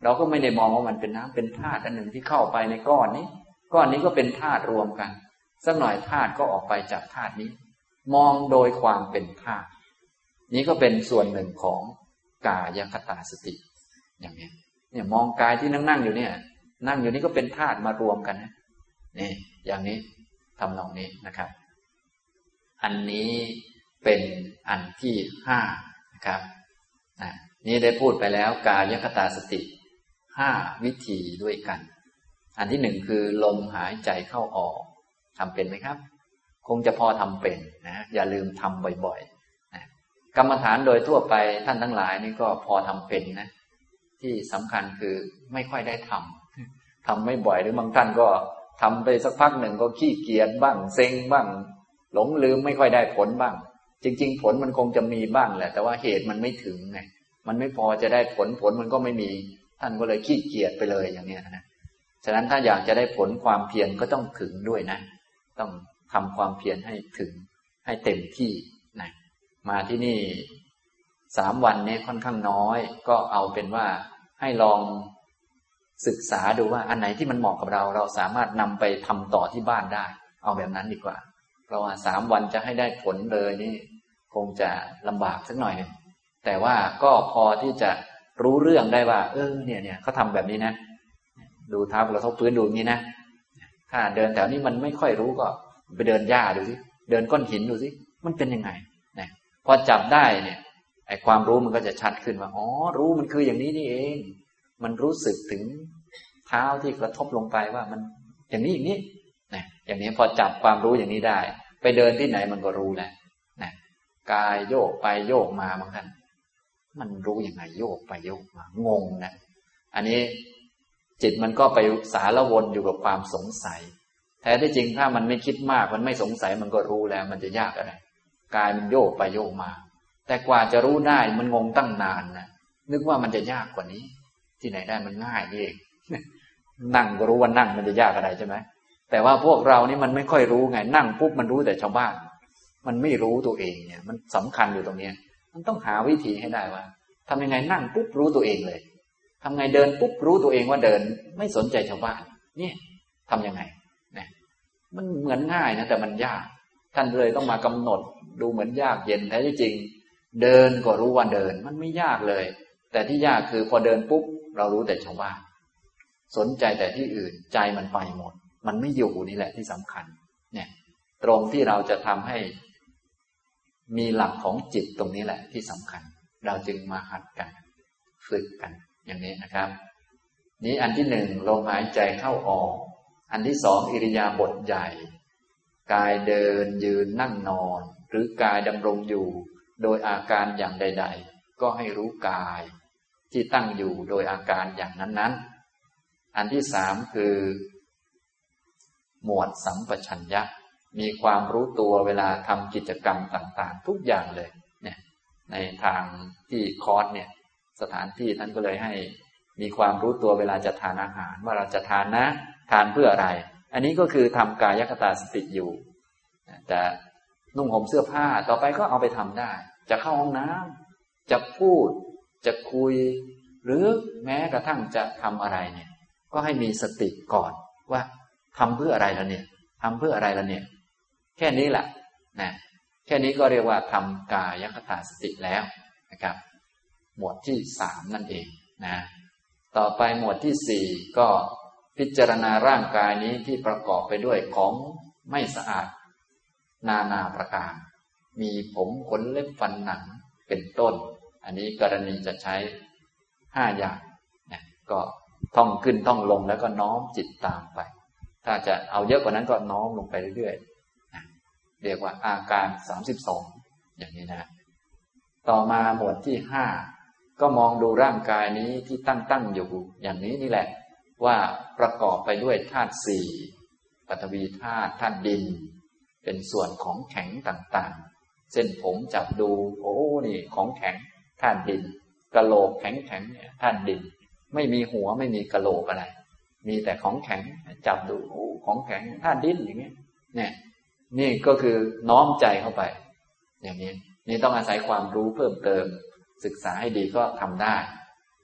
เราก็ไม่ได้มองว่ามันเป็นน้ำเป็นธาตุอันหนึ่งที่เข้าไปในก้อนนี้ก้อนนี้ก็เป็นธาตุรวมกันสักหน่อยธาตุก็ออกไปจากธาตุนี้มองโดยความเป็นธาตุนี้ก็เป็นส่วนหนึ่งของกายคตาสติอย่างนี้เนี่ยมองกายที่นั่งนั่งอยู่เนี่ยนั่งอยู่นี่ก็เป็นธาตุมารวมกันนะนี่อย่างนี้ทำนองนี้นะครับอันนี้เป็นอันที่ห้านะครับนะนี่ได้พูดไปแล้วกายคตาสติห้าวิธีด้วยกันอันที่หนึ่งคือลมหายใจเข้าออกทำเป็นไหมครับคงจะพอทำเป็นนะอย่าลืมทำบ่อยๆนะกรรมฐานโดยทั่วไปท่านทั้งหลายนี่ก็พอทำเป็นนะที่สำคัญคือไม่ค่อยได้ทำทำไม่บ่อยหรือบางท่านก็ทำไปสักพักหนึ่งก็ขี้เกียจบ้างเซ็งบ้างหลงลืมไม่ค่อยได้ผลบ้างจริงๆผลมันคงจะมีบ้างแหละแต่ว่าเหตุมันไม่ถึงไงมันไม่พอจะได้ผลผลมันก็ไม่มีท่านก็เลยขี้เกียจไปเลยอย่างนี้นะฉะนั้นถ้าอยากจะได้ผลความเพียรก็ต้องถึงด้วยนะต้องทำความเพียรให้ถึงให้เต็มที่นะมาที่นี่สามวันนี้ค่อนข้างน้อยก็เอาเป็นว่าให้ลองศึกษาดูว่าอันไหนที่มันเหมาะกับเราเราสามารถนำไปทำต่อที่บ้านได้เอาแบบนั้นดีกว่าเพราะว่าสามวันจะให้ได้ผลเลยนี่คงจะลำบากสักหน่อยนึงแต่ว่าก็พอที่จะรู้เรื่องได้ว่าเออเนี่ยเนี่ยเขาทำแบบนี้นะดูเท้ากระทบพื้นดูอย่างนี้นะถ้าเดินแถวนี้มันไม่ค่อยรู้ก็ไปเดินหญ้าดูสิเดินก้อนหินดูสิมันเป็นยังไงนะพอจับได้เนี่ยไอ้ความรู้มันก็จะชัดขึ้นว่าอ๋อรู้มันคืออย่างนี้นี่เองมันรู้สึกถึงเท้าที่กระทบลงไปว่ามันอย่างนี้อย่างนี้นะอย่างนี้พอจับความรู้อย่างนี้ได้ไปเดินที่ไหนมันก็รู้แล้วนะกายโยกไปโยกมาบางท่านมันรู้ยังไงโยกไปโยกมางงนะอันนี้จิตมันก็ไปสารวนอยู่กับความสงสัยแท้ที่จริงถ้ามันไม่คิดมากมันไม่สงสัยมันก็รู้แล้วมันจะยากอะไรกายมันโยกไปโยกมาแต่กว่าจะรู้ได้มันงงตั้งนานนะนึกว่ามันจะยากกว่านี้ที่ไหนได้มันง่ายนี่เองนั่งก็รู้ว่านั่งมันจะยากอะไรใช่ไหมแต่ว่าพวกเรานี่มันไม่ค่อยรู้ไงนั่งปุ๊บมันรู้แต่ชาวบ้านมันไม่รู้ตัวเองเนี่ยมันสำคัญอยู่ตรงนี้มันต้องหาวิธีให้ได้ว่าทำยังไงนั่งปุ๊บรู้ตัวเองเลยทำไงเดินปุ๊บรู้ตัวเองว่าเดินไม่สนใจชาวบ้านนี่ทำยังไงเนี่ยมันเหมือนง่ายนะแต่มันยากท่านเลยต้องมากำหนดดูเหมือนยากเย็นแท้ที่จริงเดินก็รู้ว่าเดินมันไม่ยากเลยแต่ที่ยากคือพอเดินปุ๊บเรารู้แต่ชาวบ้านสนใจแต่ที่อื่นใจมันไปหมดมันไม่อยู่นี่แหละที่สำคัญเนี่ยตรงที่เราจะทำให้มีหลักของจิตตรงนี้แหละที่สำคัญเราจึงมาหัดกันฝึกกันอย่างนี้นะครับนี้อันที่หนึ่งลมหายใจเข้าออกอันที่สองอิริยาบถใหญ่กายเดินยืนนั่งนอนหรือกายดำรงอยู่โดยอาการอย่างใดๆก็ให้รู้กายที่ตั้งอยู่โดยอาการอย่างนั้นๆอันที่สามคือหมวดสัมปชัญญะมีความรู้ตัวเวลาทำกิจกรรมต่างๆทุกอย่างเลยเนี่ยในทางที่คอร์สเนี่ยสถานที่ท่านก็เลยให้มีความรู้ตัวเวลาจะทานอาหารว่าเราจะทานนะทานเพื่ออะไรอันนี้ก็คือทำกายคตาสติอยู่จะนุ่งห่มเสื้อผ้าต่อไปก็เอาไปทำได้จะเข้าห้องน้ำจะพูดจะคุยหรือแม้กระทั่งจะทำอะไรเนี่ยก็ให้มีสติก่อนว่าทำเพื่ออะไรล่ะเนี่ยทำเพื่ออะไรล่ะเนี่ยแค่นี้แหละนะแค่นี้ก็เรียกว่าทำกายคตาสติแล้วนะครับหมวดที่สามนั่นเองนะต่อไปหมวดที่สี่ก็พิจารณาร่างกายนี้ที่ประกอบไปด้วยของไม่สะอาดนานาประการมีผมขนเล็บฟันหนังเป็นต้นอันนี้กรณีจะใช้ห้าอย่างนะก็ท่องขึ้นท่องลงแล้วก็น้อมจิตตามไปถ้าจะเอาเยอะกว่านั้นก็น้อมลงไปเรื่อยๆนะเรียกว่าอาการสามสิบสองอย่างนี้นะต่อมาหมวดที่ห้าก็มองดูร่างกายนี้ที่ตั้งตั้งอยู่อย่างนี้นี่แหละว่าประกอบไปด้วยธาตุสี่ปฐวีธาตุธาตุดินเป็นส่วนของแข็งต่างๆเส้นผมจับดูโอ้นี่ของแข็งธาตุดินกะโหลกแข็งๆเนี่ยธาตุดินไม่มีหัวไม่มีกะโหลกอะไรมีแต่ของแข็งจับดูโอ้ของแข็งธาตุดินอย่างเงี้ยเนี่ยนี่ก็คือน้อมใจเข้าไปอย่างนี้นี่ต้องอาศัยความรู้เพิ่มเติมศึกษาให้ดีก็ทำได้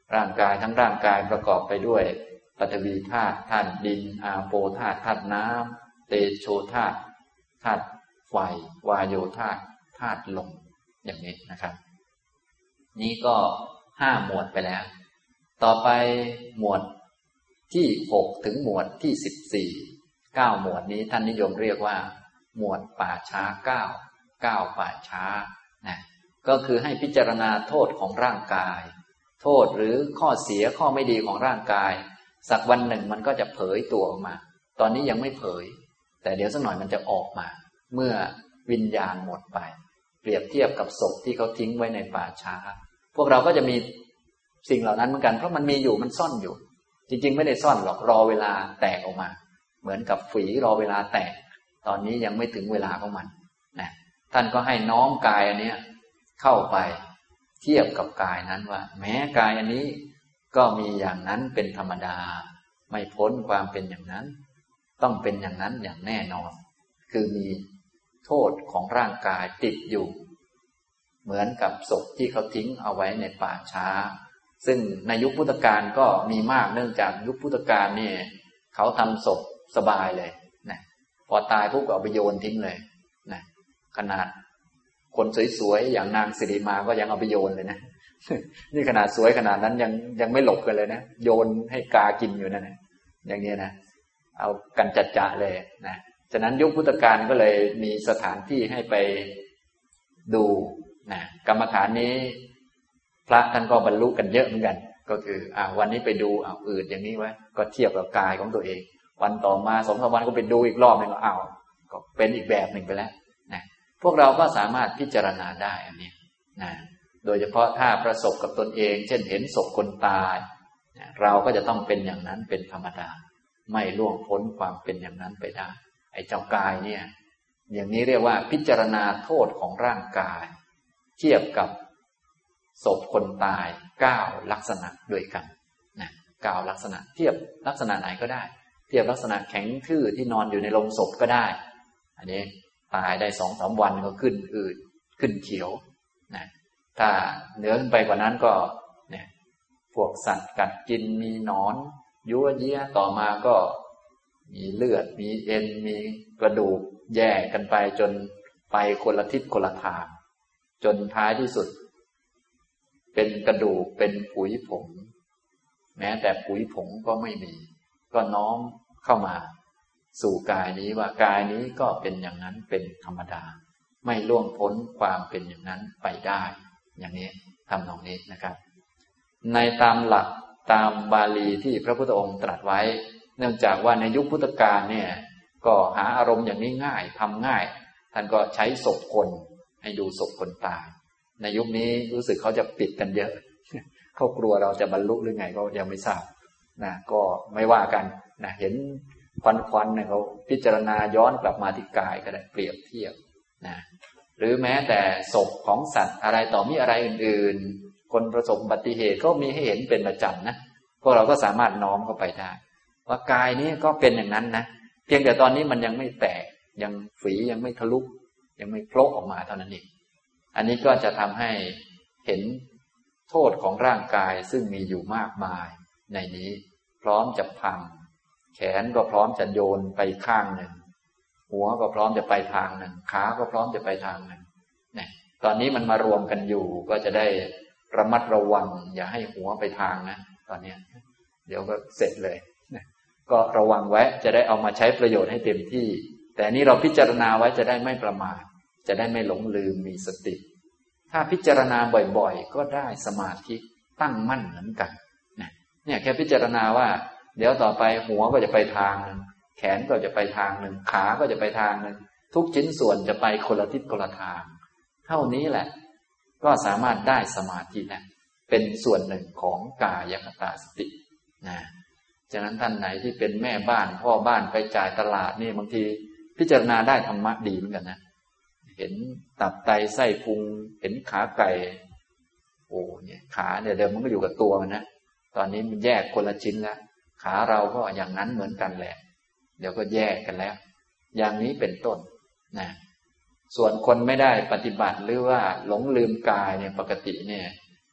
ร่างกายทั้งร่างกายประกอบไปด้วยปฐวีธาตุธาตุดินอาโปธาตุธาตุน้ำเตโชธาตุธาตุไฟวายโยธาตุธาตุลมอย่างนี้นะครับนี้ก็ห้าหมวดไปแล้วต่อไปหมวดที่หกถึงหมวดที่สิบสี่เก้าหมวดนี้ท่านนิยมเรียกว่าหมวดป่าช้าเก้าเก้าป่าช้านะก็คือให้พิจารณาโทษของร่างกายโทษหรือข้อเสียข้อไม่ดีของร่างกายสักวันหนึ่งมันก็จะเผยตัวออกมาตอนนี้ยังไม่เผยแต่เดี๋ยวสักหน่อยมันจะออกมาเมื่อวิญญาณหมดไปเปรียบเทียบกับศพที่เขาทิ้งไว้ในป่าช้าพวกเราก็จะมีสิ่งเหล่านั้นเหมือนกันเพราะมันมีอยู่มันซ่อนอยู่จริงๆไม่ได้ซ่อนหรอกรอเวลาแตกออกมาเหมือนกับฝีรอเวลาแตกตอนนี้ยังไม่ถึงเวลาของมันนะท่านก็ให้น้อมกายอันนี้เข้าไปเทียบกับกายนั้นว่าแม้กายอันนี้ก็มีอย่างนั้นเป็นธรรมดาไม่พ้นความเป็นอย่างนั้นต้องเป็นอย่างนั้นอย่างแน่นอนคือมีโทษของร่างกายติดอยู่เหมือนกับศพที่เขาทิ้งเอาไว้ในป่าช้าซึ่งในยุคพุทธกาลก็มีมากเนื่องจากยุคพุทธกาลนี่เขาทำศพสบายเลยนะพอตายปุ๊บก็เอาไปโยนทิ้งเลยนะขนาดคนสวยๆอย่างนางสิริมาก็ยังเอาไปโยนเลยนะ นี่ขนาดสวยขนาดนั้นยังยังไม่หลบกันเลยนะโยนให้กากินอยู่นั่นนะอย่างนี้นะเอากันจัดจะเลยนะฉะนั้นยุคพุทธกาลก็เลยมีสถานที่ให้ไปดูนะกรรมฐานนี้พระท่านก็บรรลุกันเยอะเหมือนกันก็คืออ่าวันนี้ไปดูเอาอืดอย่างนี้ไว้ก็เทียบกับกายของตัวเองวันต่อมาสองสามวันก็ไปดูอีกรอบนึงก็เอาก็เป็นอีกแบบหนึ่งไปแล้วนะพวกเราก็สามารถพิจารณาได้อันนี้นะโดยเฉพาะถ้าประสบกับตนเองเช่นเห็นศพคนตายเราก็จะต้องเป็นอย่างนั้นเป็นธรรมดาไม่ล่วงพ้นความเป็นอย่างนั้นไปได้ไอ้เจ้ากายเนี่ยอย่างนี้เรียกว่าพิจารณาโทษของร่างกายเทียบกับศพคนตายเก้าลักษณะด้วยกันนะเก้าลักษณะเทียบลักษณะไหนก็ได้เทียบลักษณะแข็งทื่อที่นอนอยู่ในโลงศพก็ได้อันนี้ตายได้สองสามวันก็ขึ้นอืดขึ้นเขียวนะถ้าเหนือขึ้นไปกว่านั้นก็เนี่ยพวกสัตว์กัดกินมีหนอนยั่วเยี่ยต่อมาก็มีเลือดมีเอ็นมีกระดูกแยกกันไปจนไปคนละทิศคนละทางจนท้ายที่สุดเป็นกระดูกเป็นผุยผงแม้แต่ผุยผงก็ไม่มีก็น้อมเข้ามาสู่กายนี้ว่ากายนี้ก็เป็นอย่างนั้นเป็นธรรมดาไม่ล่วงพ้นความเป็นอย่างนั้นไปได้อย่างนี้ทำตรงนี้นะครับในตามหลักตามบาลีที่พระพุทธองค์ตรัสไว้เนื่องจากว่าในยุคพุทธกาลเนี่ยก็หาอารมณ์อย่างนี้ง่ายทำง่ายท่านก็ใช้ศพคนให้ดูศพคนตายในยุคนี้รู้สึกเขาจะปิดกันเยอะเขากลัวเราจะบรรลุหรือไงก็ยังไม่ทราบนะก็ไม่ว่ากันนะเห็นควันควันเนี่ยเขาพิจารณาย้อนกลับมาที่กายก็ได้เปรียบเทียบนะหรือแม้แต่ศพของสัตว์อะไรต่อมีอะไรอื่นๆคนประสบอุบัติเหตุก็มีให้เห็นเป็นประจำนะพวกเราก็สามารถน้อมเข้าไปได้ว่ากายนี้ก็เป็นอย่างนั้นนะเพียงแต่ตอนนี้มันยังไม่แตกยังฝียังไม่ทะลุยังไม่โผล่ออกมาเท่านั้นเองอันนี้ก็จะทำให้เห็นโทษของร่างกายซึ่งมีอยู่มากมายในนี้พร้อมจะพังแขนก็พร้อมจะโยนไปข้างหนึ่งหัวก็พร้อมจะไปทางหนึ่งขาก็พร้อมจะไปทางหนึ่งเนี่ยตอนนี้มันมารวมกันอยู่ก็จะได้ระมัดระวังอย่าให้หัวไปทางนะตอนนี้เดี๋ยวก็เสร็จเลยก็ระวังไว้จะได้เอามาใช้ประโยชน์ให้เต็มที่แต่นี้เราพิจารณาไว้จะได้ไม่ประมาทจะได้ไม่หลงลืมมีสติถ้าพิจารณาบ่อยๆก็ได้สมาธิตั้งมั่นเหมือนกันเนี่ยแค่พิจารณาว่าเดี๋ยวต่อไปหัวก็จะไปทางนึงแขนก็จะไปทางนึงขาก็จะไปทางนึงทุกชิ้นส่วนจะไปคนละทิศคนละทางเท่านี้แหละก็สามารถได้สมาธินะเป็นส่วนหนึ่งของกายคตาสตินะฉะนั้นท่านไหนที่เป็นแม่บ้านพ่อบ้านไปจ่ายตลาดนี่บางทีพิจารณาได้ธรรมะดีเหมือนกันนะเห็นตับไตไส้พุงเห็นขาไก่โอ้เนี่ยขาเนี่ยเดิมมันก็อยู่กับตัวมันนะตอนนี้มันแยกคนละชิ้นแล้วขาเราก็อย่างนั้นเหมือนกันแหละเดี๋ยวก็แยกกันแล้วอย่างนี้เป็นต้นนะส่วนคนไม่ได้ปฏิบัติหรือว่าหลงลืมกายเนี่ยปกติเนี่ย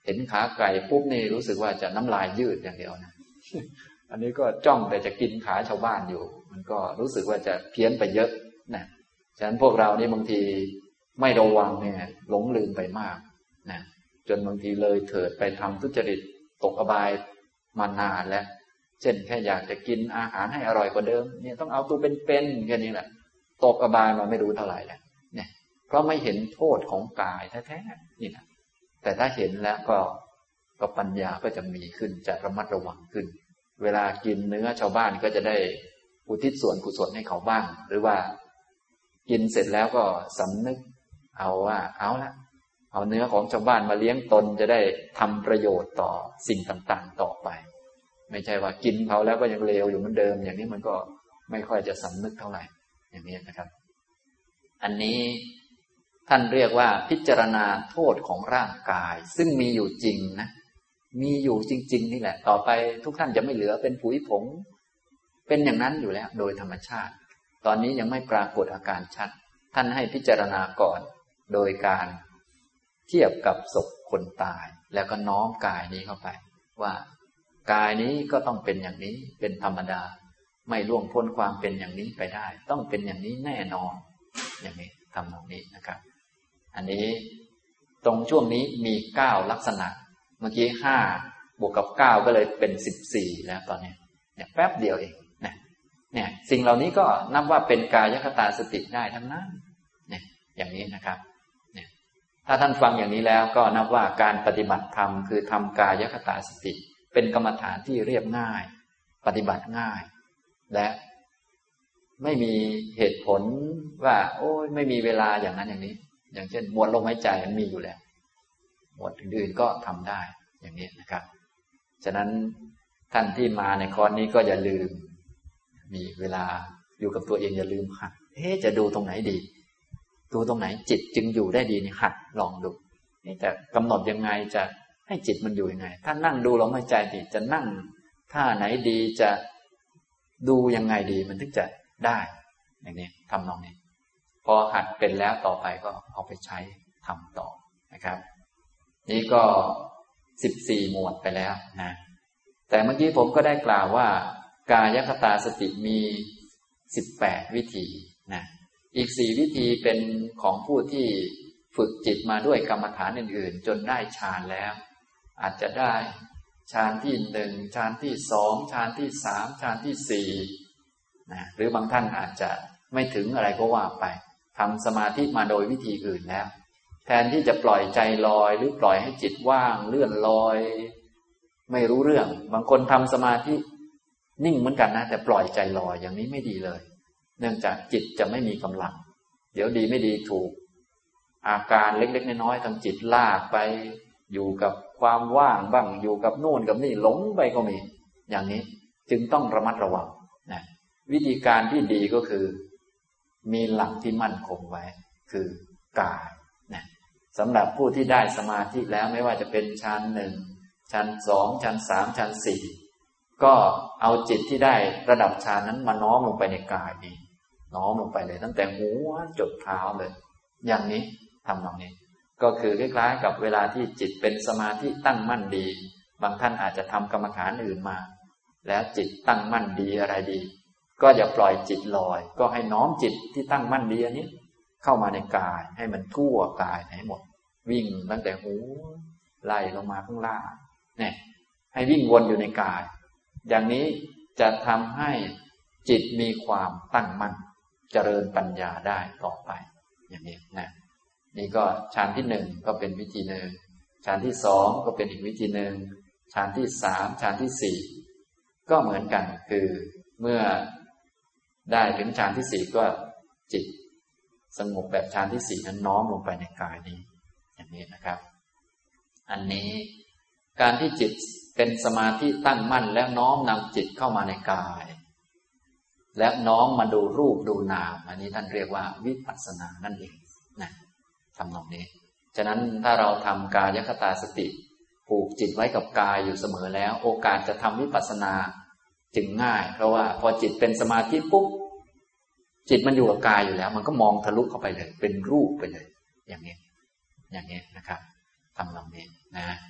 เห็นขาไก่ปุ๊บนี่รู้สึกว่าจะน้ำลายยืดอย่างเดียวนะอันนี้ก็จ้องแต่จะกินขาชาวบ้านอยู่มันก็รู้สึกว่าจะเพี้ยนไปเยอะนะฉะนั้นพวกเรานี่บางทีไม่ระวังเนี่ยหลงลืมไปมากนะจนบางทีเลยเถิดไปทำทุจริตตกอบายมานานแล้วเช่นแค่อยากจะกินอาหารให้อร่อยกว่าเดิมเนี่ยต้องเอาตัวเป็นๆแค่นี้แหละตกอบายมาไม่รู้เท่าไหร่แล้วเนี่ยเพราะไม่เห็นโทษของกายแท้ๆนี่นะแต่ถ้าเห็นแล้วก็ก็ปัญญาก็จะมีขึ้นจะระมัดระวังขึ้นเวลากินเนื้อชาวบ้านก็จะได้อุทิศส่วนกุศลให้เขาบ้างหรือว่ากินเสร็จแล้วก็สำนึกเอาว่าเอาละเอาเนื้อของชาวบ้านมาเลี้ยงตนจะได้ทำประโยชน์ต่อสิ่งต่างๆต่อไปไม่ใช่ว่ากินเขาแล้วก็ยังเลวอยู่เหมือนเดิมอย่างนี้มันก็ไม่ค่อยจะสำนึกเท่าไหร่อย่างนี้นะครับอันนี้ท่านเรียกว่าพิจารณาโทษของร่างกายซึ่งมีอยู่จริงนะมีอยู่จริงๆนี่แหละต่อไปทุกท่านจะไม่เหลือเป็นผุยผงเป็นอย่างนั้นอยู่แล้วโดยธรรมชาติตอนนี้ยังไม่ปรากฏอาการชัดท่านให้พิจารณาก่อนโดยการเทียบกับศพคนตายแล้วก็น้อมกายนี้เข้าไปว่ากายนี้ก็ต้องเป็นอย่างนี้เป็นธรรมดาไม่ล่วงพ้นความเป็นอย่างนี้ไปได้ต้องเป็นอย่างนี้แน่นอนอย่างนี้ทำตรงนี้นะครับอันนี้ตรงช่วงนี้มีเก้าลักษณะเมื่อกี้ห้าบวกกับเก้าก็เลยเป็นสิบสี่แล้วตอนนี้เนี่ยแป๊บเดียวเองนะเนี่ยสิ่งเหล่านี้ก็นับว่าเป็นกายคตาสติได้ทั้งนั้นเนี่ยอย่างนี้นะครับเนี่ยถ้าท่านฟังอย่างนี้แล้วก็นับว่าการปฏิบัติธรรมคือทำกายคตาสติเป็นกรรมฐานที่เรียบง่ายปฏิบัติง่ายและไม่มีเหตุผลว่าโอ้ยไม่มีเวลาอย่างนั้นอย่างนี้อย่างเช่นหมวดลมหายใจมันมีอยู่แล้วหมวดอื่นๆก็ทำได้อย่างนี้นะครับฉะนั้นท่านที่มาในคอร์สนี้ก็อย่าลืมมีเวลาอยู่กับตัวเองอย่าลืมหัดเอ๊ะจะดูตรงไหนดีดูตรงไหนจิตจึงอยู่ได้ดีนี่หัดลองดูนี่แต่กำหนดยังไงจะให้จิตมันอยู่ยังไงถ้านั่งดูลมหายใจดีจะนั่งท่าไหนดีจะดูยังไงดีมันถึงจะได้อย่างนี้ทำนองนี้พอหัดเป็นแล้วต่อไปก็เอาไปใช้ทำต่อนะครับนี่ก็สิบสี่หมวดไปแล้วนะแต่เมื่อกี้ผมก็ได้กล่าวว่ากายคตาสติมีสิบแปดวิธีนะอีกสี่วิธีเป็นของผู้ที่ฝึกจิตมาด้วยกรรมฐานอื่นๆจนได้ฌานแล้วอาจจะได้ฌานที่หนึ่งฌานที่สองฌานที่สามฌานที่สี่นะหรือบางท่านอาจจะไม่ถึงอะไรก็ว่าไปทำสมาธิมาโดยวิธีอื่นแล้วแทนที่จะปล่อยใจลอยหรือปล่อยให้จิตว่างเลื่อนลอยไม่รู้เรื่องบางคนทำสมาธินิ่งเหมือนกันนะแต่ปล่อยใจลอยอย่างนี้ไม่ดีเลยเนื่องจากจิตจะไม่มีกำลังเดี๋ยวดีไม่ดีถูกอาการเล็กๆน้อยๆทำจิตลากไปอยู่กับความว่างบ้างอยู่กับโน่นกับนี่หลงไปก็มีอย่างนี้จึงต้องระมัดระวังนะวิธีการที่ดีก็คือมีหลักที่มั่นคงไว้คือกายนะสำหรับผู้ที่ได้สมาธิแล้วไม่ว่าจะเป็นชั้นหนึ่งชั้นสองชั้นสามชั้นสี่ก็เอาจิตที่ได้ระดับฌานนั้นมาน้อมลงไปในกายนี้น้อมลงไปเลยตั้งแต่หัวจดเท้าเลยอย่างนี้ทำแบบนี้ก็คือคล้ายๆกับเวลาที่จิตเป็นสมาธิตั้งมั่นดีบางท่านอาจจะทำกรรมฐานอื่นมาแล้วจิตตั้งมั่นดีอะไรดีก็อย่าปล่อยจิตลอยก็ให้น้อมจิตที่ตั้งมั่นดีอันนี้เข้ามาในกายให้มันทั่วกายให้หมดวิ่งตั้งแต่หูไล่ลงมาข้างล่างเนี่ยให้วิ่งวนอยู่ในกายอย่างนี้จะทำให้จิตมีความตั้งมั่นเจริญปัญญาได้ต่อไปอย่างนี้นะนี่ก็ฌานที่หนึ่งก็เป็นวิธีหนึ่งฌานที่สองก็เป็นอีกวิธีหนึ่งฌานที่สามฌานที่สี่ก็เหมือนกันคือเมื่อได้ถึงฌานที่สี่ก็จิตสงบแบบฌานที่สี่นั้นน้อมลงไปในกายนี้อย่างนี้นะครับอันนี้การที่จิตเป็นสมาธิตั้งมั่นแล้วน้อมนำจิตเข้ามาในกายและน้อมมาดูรูปดูนามอันนี้ท่านเรียกว่าวิปัสสนานั่นเองนะทำตรงนี้ฉะนั้นถ้าเราทำกายคตาสติผูกจิตไว้กับกายอยู่เสมอแล้วโอกาสจะทำวิปัสสนาจึงง่ายเพราะว่าพอจิตเป็นสมาธิปุ๊บจิตมันอยู่กับกายอยู่แล้วมันก็มองทะลุเข้าไปเลยเป็นรูปไปเลยอย่างนี้อย่างนี้นะครับทำตรงนี้นะ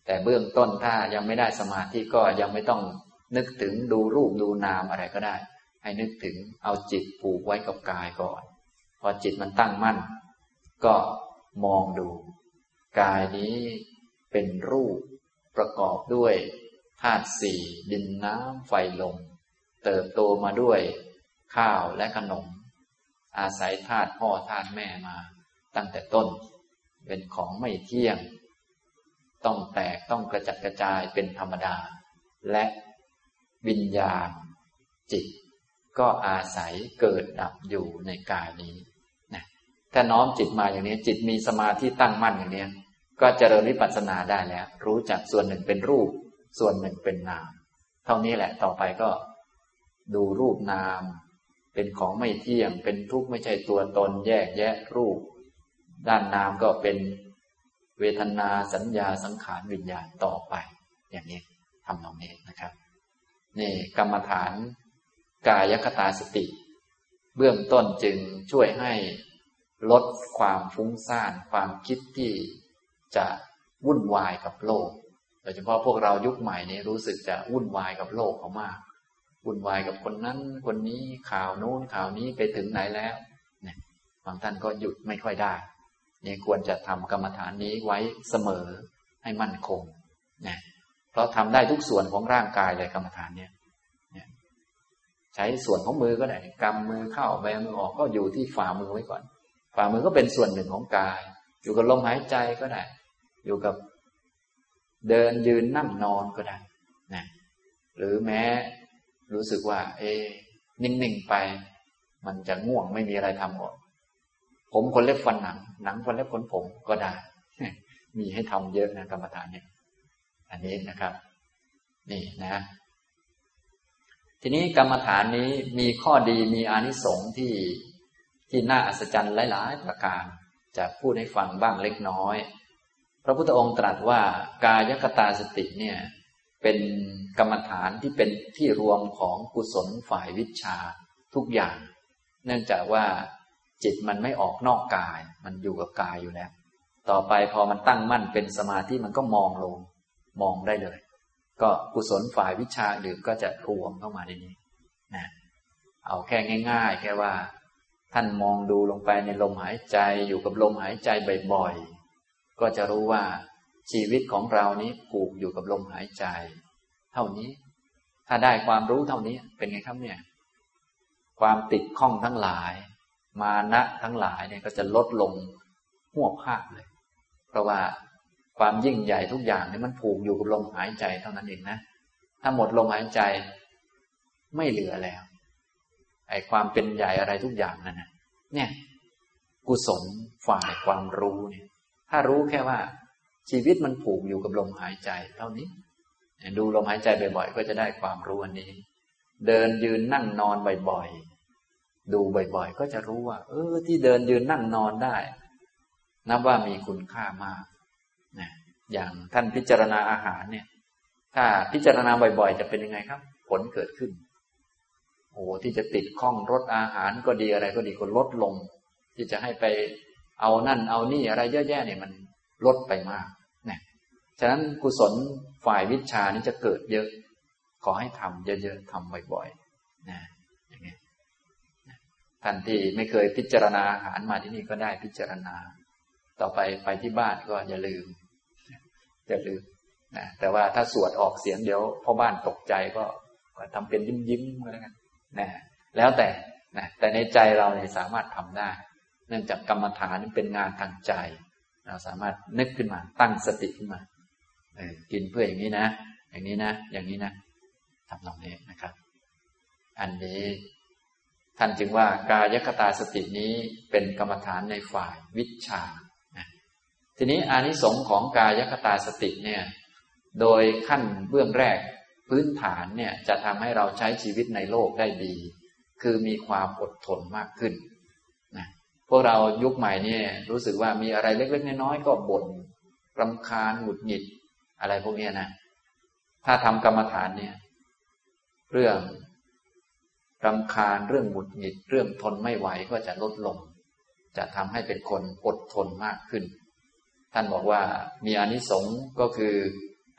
แต่เบื้องต้นถ้ายังไม่ได้สมาธิก็ยังไม่ต้องนึกถึงดูรูปดูนามอะไรก็ได้ให้นึกถึงเอาจิตผูกไว้กับกายก่อนพอจิตมันตั้งมั่นก็มองดูกายนี้เป็นรูปประกอบด้วยธาตุสี่ดินน้ำไฟลมเติบโตมาด้วยข้าวและขนมอาศัยธาตุพ่อธาตุแม่มาตั้งแต่ต้นเป็นของไม่เที่ยงต้องแตกต้องกระจัดกระจายเป็นธรรมดาและวิญญาณจิตก็อาศัยเกิดดับอยู่ในกายนี้นะถ้าน้อมจิตมาอย่างนี้จิตมีสมาธิตั้งมั่นอย่างนี้ก็เจริญวิปัสสนาได้แล้วรู้จักส่วนหนึ่งเป็นรูปส่วนหนึ่งเป็นนามเท่านี้แหละต่อไปก็ดูรูปนามเป็นของไม่เที่ยงเป็นทุกข์ไม่ใช่ตัวตนแยกแยะรูปด้านนามก็เป็นเวทนาสัญญาสังขารวิญญาณต่อไปอย่างนี้ทำตรงนี้นะครับนี่กรรมฐานกายคตาสติเบื้องต้นจึงช่วยให้ลดความฟุ้งซ่านความคิดที่จะวุ่นวายกับโลกโดยเฉพาะพวกเรายุคใหม่นี้รู้สึกจะวุ่นวายกับโลกเขามากวุ่นวายกับคนนั้นคนนี้ข่าวโน้นข่าวนี้ไปถึงไหนแล้วเนี่ยบางท่านก็หยุดไม่ค่อยได้นี่ควรจะทำกรรมฐานนี้ไว้เสมอให้มั่นคงนะเพราะทำได้ทุกส่วนของร่างกายเลยกรรมฐานเนี่ยใช้ส่วนของมือก็ได้กำมือเข้าแบมือออกก็อยู่ที่ฝ่ามือไว้ก่อนฝ่ามือก็เป็นส่วนหนึ่งของกายอยู่กับลมหายใจก็ได้อยู่กับเดินยืนนั่งนอนก็ได้นะหรือแม้รู้สึกว่าเอ๊นิ่งๆไปมันจะง่วงไม่มีอะไรทำหมดผมขนเล็บฟันหนังหนังฟันเล็บขนผมก็ได้มีให้ทำเยอะนะกรรมฐานเนี่ยอันนี้นะครับนี่นะทีนี้กรรมฐานนี้มีข้อดีมีอานิสงส์ที่ที่น่าอัศจรรย์หลายๆประการจะพูดให้ฟังบ้างเล็กน้อยพระพุทธองค์ตรัสว่ากายคตาสติเนี่ยเป็นกรรมฐานที่เป็นที่รวมของกุศลฝ่ายวิชาทุกอย่างเนื่องจากว่าจิตมันไม่ออกนอกกายมันอยู่กับกายอยู่แล้วต่อไปพอมันตั้งมั่นเป็นสมาธิมันก็มองลงมองได้เลยก็กุศลฝ่ายวิชาอื่นก็จะรวมเข้ามาในนี้นะเอาแค่ง่ายๆแค่ว่าท่านมองดูลงไปในลมหายใจอยู่กับลมหายใจบ่อยๆก็จะรู้ว่าชีวิตของเรานี้ผูกอยู่กับลมหายใจเท่านี้ถ้าได้ความรู้เท่านี้เป็นไงครับเนี่ยความติดข้องทั้งหลายมานะทั้งหลายเนี่ยก็จะลดลงหวบภาคเลยเพราะว่าความยิ่งใหญ่ทุกอย่างนี่มันผูกอยู่กับลมหายใจเท่านั้นเองนะถ้าหมดลมหายใจไม่เหลือแล้วไอ้ความเป็นใหญ่อะไรทุกอย่างนั่นนะเนี่ยกุศลฝ่ายความรู้เนี่ยถ้ารู้แค่ว่าชีวิตมันผูกอยู่กับลมหายใจเท่านี้ดูลมหายใจบ่อยๆก็จะได้ความรู้อันนี้เดินยืนนั่งนอนบ่อยๆดูบ่อยๆก็จะรู้ว่าเออที่เดินยืนนั่งนอนได้นับว่ามีคุณค่ามากนะอย่างท่านพิจารณาอาหารเนี่ยถ้าพิจารณาบ่อยๆจะเป็นยังไงครับผลเกิดขึ้นโอ้ที่จะติดข้องรสอาหารก็ดีอะไรก็ดีก็ลดลงที่จะให้ไปเอานั่นเอานี่อะไรเยอะแยะเนี่ยมันลดไปมากนะฉะนั้นกุศลฝ่ายวิชานี้จะเกิดเยอะขอให้ทำเยอะๆทำบ่อยๆนะอย่างนี้ท่านที่ไม่เคยพิจารณาอาหารมาที่นี่ก็ได้พิจารณาต่อไปไปที่บ้านก็อย่าลืมอย่าลืมนะแต่ว่าถ้าสวดออกเสียงเดี๋ยวพ่อบ้านตกใจก็ก็ทำเป็นยิ้มยิ้มก็แล้วกันนะแล้วแต่นะแต่ในใจเราเนี่ยสามารถทำได้เนื่องจากกรรมฐานนี่เป็นงานทางใจเราสามารถนึกขึ้นมาตั้งสติขึ้นมาเออกินเพื่ออย่างนี้นะอย่างนี้นะอย่างนี้นะทำตรงนี้นะครับอันนี้ท่านจึงว่ากายคตาสตินี้เป็นกรรมฐานในฝ่ายวิชานะทีนี้อานิสงส์ของกายคตาสติเนี่ยโดยขั้นเบื้องแรกพื้นฐานเนี่ยจะทำให้เราใช้ชีวิตในโลกได้ดีคือมีความอดทนมากขึ้นนะพวกเรายุคใหม่เนี่ยรู้สึกว่ามีอะไรเล็กๆน้อยๆก็บ่นรำคาญหงุดหงิดอะไรพวกนี้นะถ้าทำกรรมฐานเนี่ยเรื่องรำคาญเรื่องหงุดหงิดเรื่องทนไม่ไหวก็จะลดลงจะทำให้เป็นคนอดทนมากขึ้นท่านบอกว่ามีอานิสงส์ก็คือ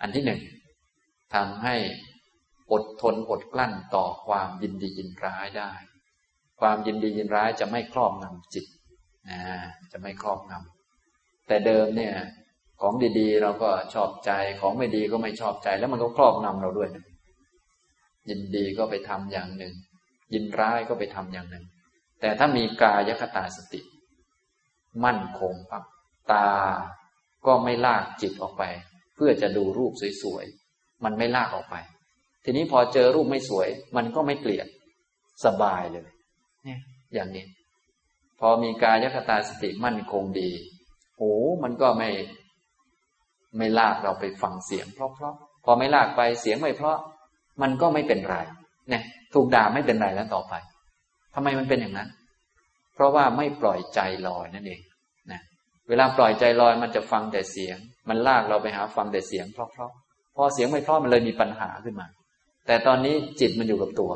อันที่หนึ่งทำให้อดทนอดกลั้นต่อความยินดียินร้ายได้ความยินดียินร้ายจะไม่ครอบงำจิตนะจะไม่ครอบงำแต่เดิมเนี่ยของดีๆเราก็ชอบใจของไม่ดีก็ไม่ชอบใจแล้วมันก็ครอบงำเราด้วยนะยินดีก็ไปทำอย่างหนึ่งยินร้ายก็ไปทำอย่างหนึ่งแต่ถ้ามีกายคตาสติมั่นคงปั๊บตาก็ไม่ลากจิตออกไปเพื่อจะดูรูปสวยๆมันไม่ลากออกไปทีนี้พอเจอรูปไม่สวยมันก็ไม่เปลี่ยนสบายเลยเนี่ยอย่างนี้พอมีกายคตาสติมั่นคงดีโอ้มันก็ไม่ไม่ลากเราไปฟังเสียงเพราะๆพอไม่ลากไปเสียงไม่เพราะมันก็ไม่เป็นไรเนี่ยถูกด่าไม่เป็นไรแล้วต่อไปทำไมมันเป็นอย่างนั้นเพราะว่าไม่ปล่อยใจลอยนั่นเองนะเวลาปล่อยใจลอยมันจะฟังแต่เสียงมันลากเราไปหาฟังแต่เสียงเพราะๆพอเสียงไม่เพราะมันเลยมีปัญหาขึ้นมาแต่ตอนนี้จิตมันอยู่กับตัว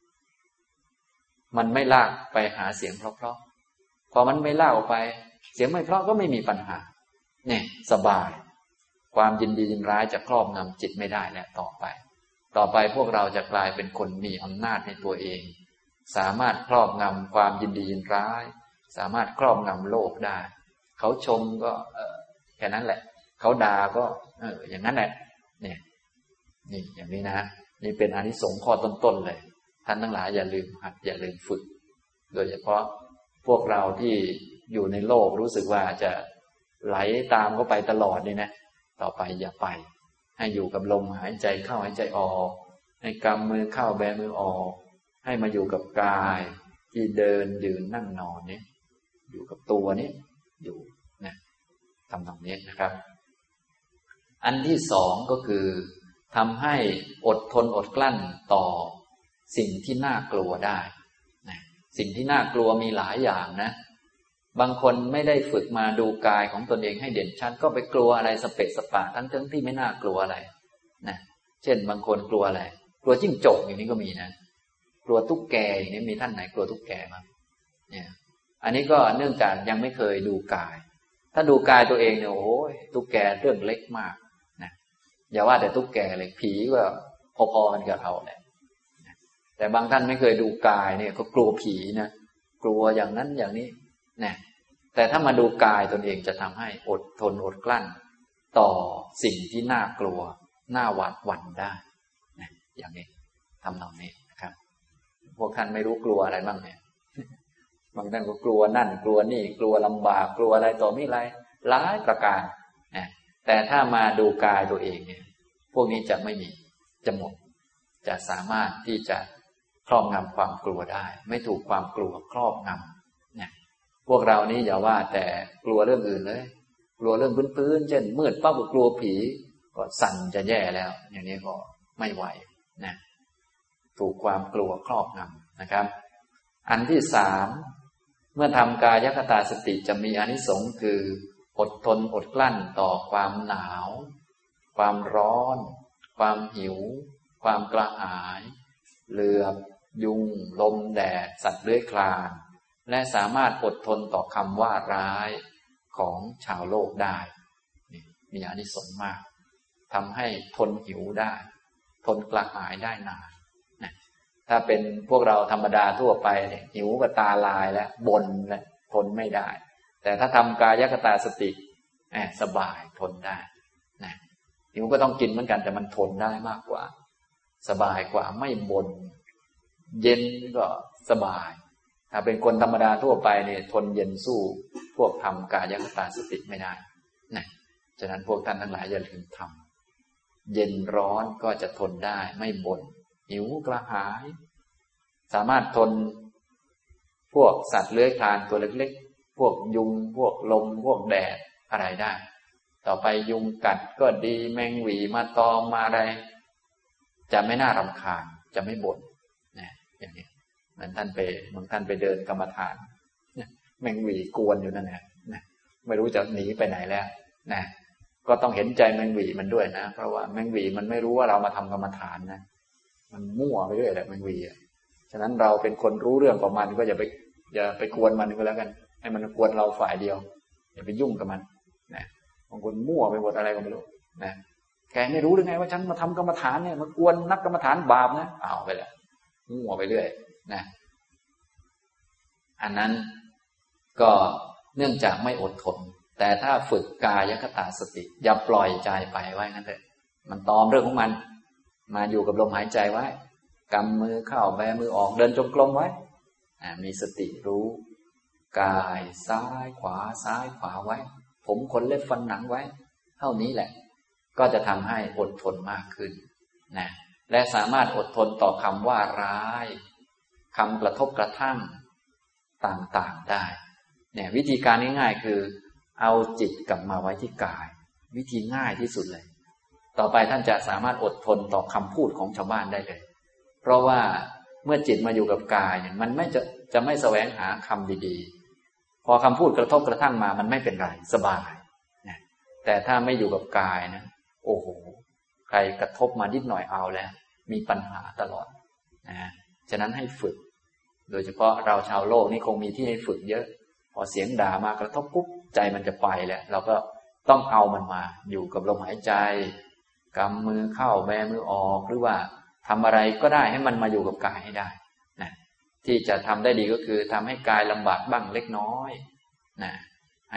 มันไม่ลากไปหาเสียงเพราะๆพอมันไม่ลากออกไปเสียงไม่เพราะก็ไม่มีปัญหาเนี่ยสบายความยินดียินร้ายจะครอบงำจิตไม่ได้แล้วต่อไปต่อไปพวกเราจะกลายเป็นคนมีอำนาจในตัวเองสามารถครอบงำความยินดียินร้ายสามารถครอบงำโลกได้เขาชมก็เออแค่นั้นแหละเขาด่าก็เอออย่างนั้นแหละเนี่ยนี่อย่างนี้นะนี่เป็นอานิสงส์ข้อต้นๆเลยท่านทั้งหลายอย่าลืมหัดอย่าลืมฝึกโดยเฉพาะพวกเราที่อยู่ในโลกรู้สึกว่าจะไหลตามเขาไปตลอดนี่นะต่อไปอย่าไปให้อยู่กับลมหายใจเข้าหายใจออกให้กำมือเข้าแบมือออกให้มาอยู่กับกายที่เดินยืนนั่งนอนนี้อยู่กับตัวนี้อยู่นะทำตรงนี้นะครับอันที่สองก็คือทำให้อดทนอดกลั้นต่อสิ่งที่น่ากลัวได้นะสิ่งที่น่ากลัวมีหลายอย่างนะบางคนไม่ได้ฝึกมาดูกายของตนเองให้เด่นชัดก็ไปกลัวอะไรสเปะสปะทั้งทั้งที่ไม่น่ากลัวอะไรนะเช่นบางคนกลัวอะไรกลัวจิ้งจกอย่างนี้ก็มีนะกลัวตุ๊กแกอย่างนี้มีท่านไหนกลัวตุ๊กแกมั้งเนี่ยอันนี้ก็เนื่องจากยังไม่เคยดูกายถ้าดูกายตัวเองเนี่ยโอ้ยตุ๊กแกเรื่องเล็กมากนะอย่าว่าแต่ตุ๊กแกเลยผีก็พอๆกันกับเราแหละแต่บางท่านไม่เคยดูกายเนี่ยก็กลัวผีนะกลัวอย่างนั้นอย่างนี้นะแต่ถ้ามาดูกายตนเองจะทำให้อดทนอดกลั้นต่อสิ่งที่น่ากลัวน่าหวาดหวั่นได้นะอย่างนี้ทำตรงนี้นะครับพวกท่านไม่รู้กลัวอะไรบ้างเนี่ยบางท่านก็กลัวนั่นกลัวนี่กลัวลำบากกลัวอะไรต่อไม่ไรหลายประการนะแต่ถ้ามาดูกายตัวเองเนี่ยพวกนี้จะไม่มีจะหมดจะสามารถที่จะครอบงำความกลัวได้ไม่ถูกความกลัวครอบงำเนี่ยพวกเรานี้อย่าว่าแต่กลัวเรื่องอื่นเลยกลัวเรื่องพื้นๆเช่นมืดปั๊บก็กลัวผีก็สั่นจะแย่แล้วอย่างนี้ก็ไม่ไหวนะถูกความกลัวครอบงำนะครับอันที่สามเมื่อทำกายคตาสติจะมีอานิสงส์คืออดทนอดกลั้นต่อความหนาวความร้อนความหิวความกระหายเหลือบยุงลมแดดสัตว์เลื้อยคลานและสามารถอดทนต่อคำว่าร้ายของชาวโลกได้มีอานิสงส์มากทำให้ทนหิวได้ทนกระหายได้นานนะถ้าเป็นพวกเราธรรมดาทั่วไปเนี่ยหิวก็ตาลายแล้วบ่นแล้วทนไม่ได้แต่ถ้าทำกายคตาสติแอบสบายทนได้นะหิวก็ต้องกินเหมือนกันแต่มันทนได้มากกว่าสบายกว่าไม่บ่นเย็นก็สบายถ้าเป็นคนธรรมดาทั่วไปเนี่ยทนเย็นสู้พวกทำกายคตาสติไม่ได้นะฉะนั้นพวกท่านทั้งหลายอย่าลืมทำเย็นร้อนก็จะทนได้ไม่บ่นหิวกระหายสามารถทนพวกสัตว์เลื้อยคลานตัวเล็กๆพวกยุงพวกลมพวกแดดอะไรได้ต่อไปยุงกัดก็ดีแมงหวีมาตอมมาอะไรจะไม่น่ารำคาญจะไม่บ่นนะอย่างนี้เหมือนท่านไปบางท่านไปเดินกรรมฐานแมงหวีกวนอยู่นั่นแหละนะไม่รู้จะหนีไปไหนแล้วนะก็ต้องเห็นใจแมงหวีมันด้วยนะเพราะว่าแมงหวีมันไม่รู้ว่าเรามาทำกรรมฐานนะมันมั่วไปเรื่อยแหละแมงหวีอ่ะฉะนั้นเราเป็นคนรู้เรื่องของมันก็อย่าไปอย่าไปกวนมันก็แล้วกันให้มันกวนเราฝ่ายเดียวอย่าไปยุ่งกับมันนะบางคนมั่วไปหมดอะไรก็ไม่รู้นะแทแกไม่รู้หรือไงว่าฉันมาทำกรรมฐานเนี่ยมากวนนักกรรมฐานบาปนะเอาไปแล้วมั่วไปเรื่อยนะอันนั้นก็เนื่องจากไม่อดทนแต่ถ้าฝึกกายคตาสติอย่าปล่อยใจไปไว้งั้นเถอะมันตอมเรื่องของมันมาอยู่กับลมหายใจไว้กำมือเข้าแบมือออกเดินจงกรมไว้มีสติรู้กายซ้ายขวาซ้ายขวาไว้ผมขนเล็บฟันหนังไว้เท่านี้แหละก็จะทำให้อดทนมากขึ้นนะและสามารถอดทนต่อคำว่าร้ายคำกระทบกระทั่งต่างๆได้เนี่ยวิธีการง่ายๆคือเอาจิตกลับมาไว้ที่กายวิธีง่ายที่สุดเลยต่อไปท่านจะสามารถอดทนต่อคำพูดของชาวบ้านได้เลยเพราะว่าเมื่อจิตมาอยู่กับกายเนี่ยมันไม่จะจะไม่แสวงหาคำดีๆพอคำพูดกระทบกระทั่งมามันไม่เป็นไรสบายนะแต่ถ้าไม่อยู่กับกายนะโอ้โหใครกระทบมานิดหน่อยเอาแล้วมีปัญหาตลอดนะฉะนั้นให้ฝึกโดยเฉพาะเราชาวโลกนี่คงมีที่ให้ฝึกเยอะพอเสียงด่ามากระทบปุ๊บใจมันจะไปแล้วเราก็ต้องเอามันมาอยู่กับลมหายใจกำมือเข้าแบมือออกหรือว่าทำอะไรก็ได้ให้มันมาอยู่กับกายให้ได้นะที่จะทำได้ดีก็คือทำให้กายลำบากบ้างเล็กน้อยนะให้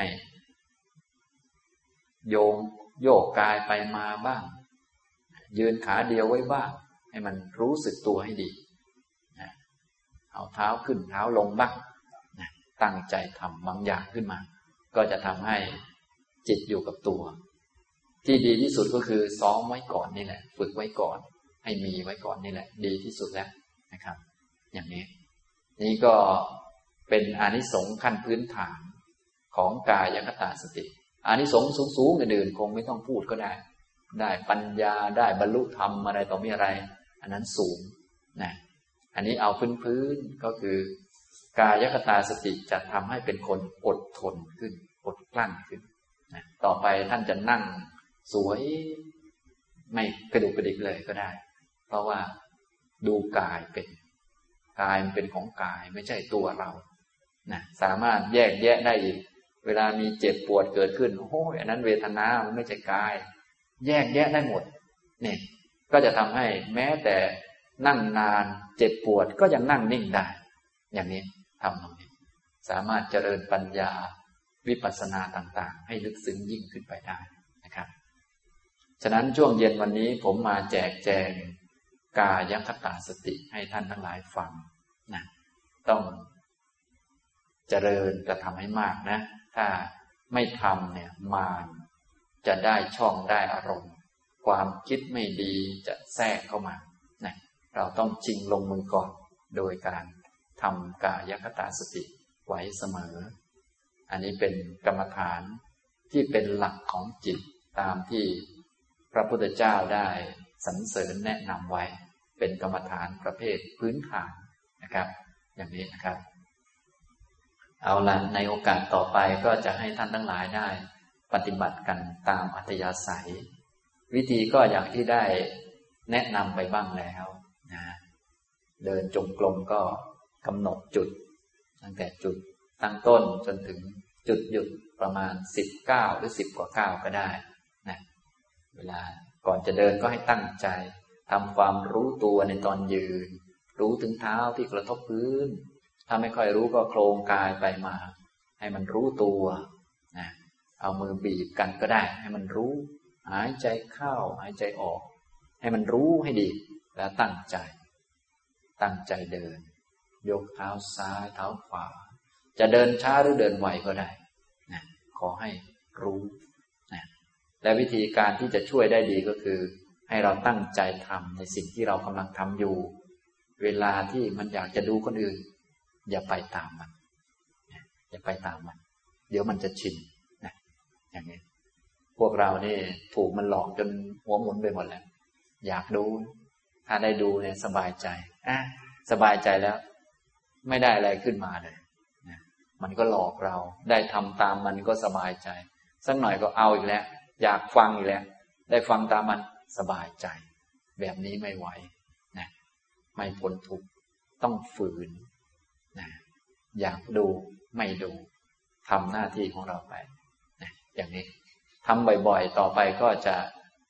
โยงโยกกายไปมาบ้างยืนขาเดียวไว้บ้างให้มันรู้สึกตัวให้ดีนะเอาเท้าขึ้นเท้าลงบ้างนะตั้งใจทำบางอย่างขึ้นมาก็จะทำให้จิตอยู่กับตัวที่ดีที่สุดก็คือซ้อมไว้ก่อนนี่แหละฝึกไว้ก่อนให้มีไว้ก่อนนี่แหละดีที่สุดแล้วนะครับอย่างนี้นี่ก็เป็นอานิสงส์ขั้นพื้นฐานของกายคตาสติอานิสงส์สูงๆอื่นๆคงไม่ต้องพูดก็ได้ได้ปัญญาได้บรรลุธรรมอะไรต่อมีอะไรอันนั้นสูงนะอันนี้เอาพื้นๆก็คือกายคตาสติจะทำให้เป็นคนอดทนขึ้นอดกลั้นขึ้นนะต่อไปท่านจะนั่งสวยไม่กระดุกกระดิกเลยก็ได้เพราะว่าดูกายเป็นกายมันเป็นของกายไม่ใช่ตัวเรานะสามารถแยกแยะได้อีกเวลามีเจ็บปวดเกิดขึ้นโอ้ยอันนั้นเวทนามันไม่ใช่กายแยกแยะได้หมดเนี่ยก็จะทำให้แม้แต่นั่งนานเจ็บปวดก็ยังนั่งนิ่งได้อย่างนี้ทำตรงนี้สามารถเจริญปัญญาวิปัสสนาต่างๆให้ลึกซึ้งยิ่งขึ้นไปได้นะครับฉะนั้นช่วงเย็นวันนี้ผมมาแจกแจงกายคตาสติให้ท่านทั้งหลายฟังนะต้องเจริญกระทำให้มากนะถ้าไม่ทำเนี่ยมารจะได้ช่องได้อารมณ์ความคิดไม่ดีจะแทรกเข้ามานะเราต้องจริงลงมือก่อนโดยการทำกายคตาสติไว้เสมออันนี้เป็นกรรมฐานที่เป็นหลักของจิตตามที่พระพุทธเจ้าได้สรรเสริญแนะนำไว้เป็นกรรมฐานประเภทพื้นฐานนะครับอย่างนี้นะครับเอาละในโอกาสต่อไปก็จะให้ท่านทั้งหลายได้ปฏิบัติกันตามอัธยาศัยวิธีก็อย่างที่ได้แนะนำไปบ้างแล้วนะเดินจงกรมก็กำหนดจุดตั้งแต่จุดตั้งต้นจนถึงจุดหยุดประมาณสิบเก้าหรือสิบกว่าเก้าก็ได้นะเวลาก่อนจะเดินก็ให้ตั้งใจทำความรู้ตัวในตอนยืนรู้ถึงเท้าที่กระทบพื้นถ้าไม่ค่อยรู้ก็โครงกายไปมาให้มันรู้ตัวนะเอามือบีบกันก็ได้ให้มันรู้หายใจเข้าหายใจออกให้มันรู้ให้ดีแล้วตั้งใจตั้งใจเดินยกเท้าซ้ายเท้าขวาจะเดินช้าหรือเดินไวก็ได้นะขอให้รู้นะและวิธีการที่จะช่วยได้ดีก็คือให้เราตั้งใจทำในสิ่งที่เรากำลังทำอยู่เวลาที่มันอยากจะดูคนอื่นอย่าไปตามมันนะอย่าไปตามมันเดี๋ยวมันจะชินนะอย่างนี้พวกเรานี่ถูกมันหลอกจนหัวหมุนไปหมดแล้วอยากดูถ้าได้ดูเนี่ยสบายใจอ่ะสบายใจแล้วไม่ได้อะไรขึ้นมาเลยนะมันก็หลอกเราได้ทำตามมันก็สบายใจสักหน่อยก็เอาอีกแล้วอยากฟังอีกแล้วได้ฟังตามมันสบายใจแบบนี้ไม่ไหวนะไม่พ้นทุกข์ต้องฝืนนะอยากดูไม่ดูทำหน้าที่ของเราไปนะอย่างนี้ทำบ่อยๆต่อไปก็จะ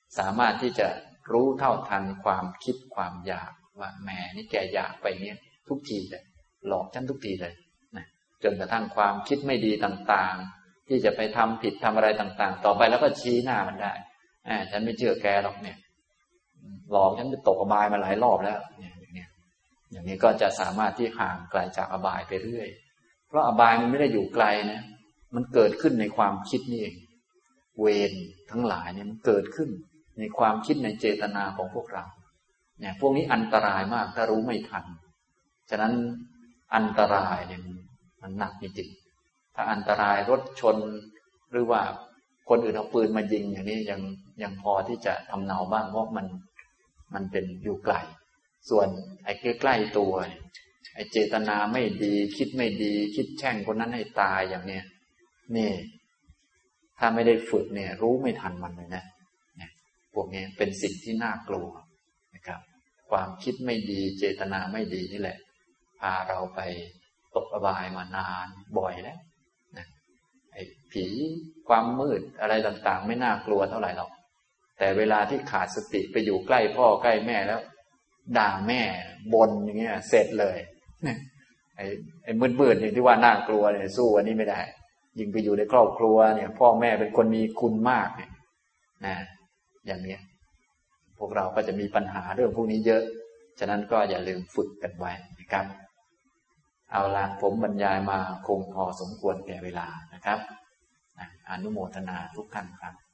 สามารถที่จะรู้เท่าทันความคิดความอยากว่าแหมนี่แกอยากไปเนี้ยทุกทีเลยหลอกฉันทุกทีเลยนะจนกระทั่งความคิดไม่ดีต่างๆที่จะไปทำผิดทำอะไรต่างๆต่อไปแล้วก็ชี้หน้ามันได้อ่าฉันไม่เชื่อแกหรอกเนี่ยหลอกฉันไปตกอบายมาหลายรอบแล้วเนี่ยอย่างนี้อย่างนี้ก็จะสามารถที่ห่างไกลจากอบายไปเรื่อยเพราะอบายมันไม่ได้อยู่ไกลนะมันเกิดขึ้นในความคิดนี่เองเวรทั้งหลายเนี่ยมันเกิดขึ้นในความคิดในเจตนาของพวกเราเนี่ยพวกนี้อันตรายมากถ้ารู้ไม่ทันฉะนั้นอันตรายเนี่ยมันหนักจริงๆถ้าอันตรายรถชนหรือว่าคนอื่นเอาปืนมายิงอย่างนี้ยังยังพอที่จะทำเนาบ้างเพราะมันมันเป็นอยู่ไกลส่วนไอ้ใกล้ๆตัวไอ้เจตนาไม่ดีคิดไม่ดีคิดแช่งคนนั้นให้ตายอย่างเนี้ยนี่ถ้าไม่ได้ฝึกเนี่ยรู้ไม่ทันมันเลยนะเนี่ยพวกนี้เป็นสิ่งที่น่ากลัวนะครับความคิดไม่ดีเจตนาไม่ดีนี่แหละพาเราไปตกอบายมานานบ่อยแล้วนะไอ้ผีความมืดอะไรต่างๆไม่น่ากลัวเท่าไหร่หรอกแต่เวลาที่ขาดสติไปอยู่ใกล้พ่อใกล้แม่แล้วด่าแม่บ่นอย่างเงี้ยเสร็จเลยไอ้ไอ้มืดๆอย่างที่ว่าน่ากลัวเนี่ยสู้อันนี้ไม่ได้ยิ่งไปอยู่ในครอบครัวเนี่ยพ่อแม่เป็นคนมีคุณมากเนี่ยนะอย่างเนี้ยพวกเราก็จะมีปัญหาเรื่องพวกนี้เยอะฉะนั้นก็อย่าลืมฝึกกันไว้นะครับเอาละผมบรรยายมาคงพอสมควรแก่เวลานะครับอนุโมทนาทุกท่านครับ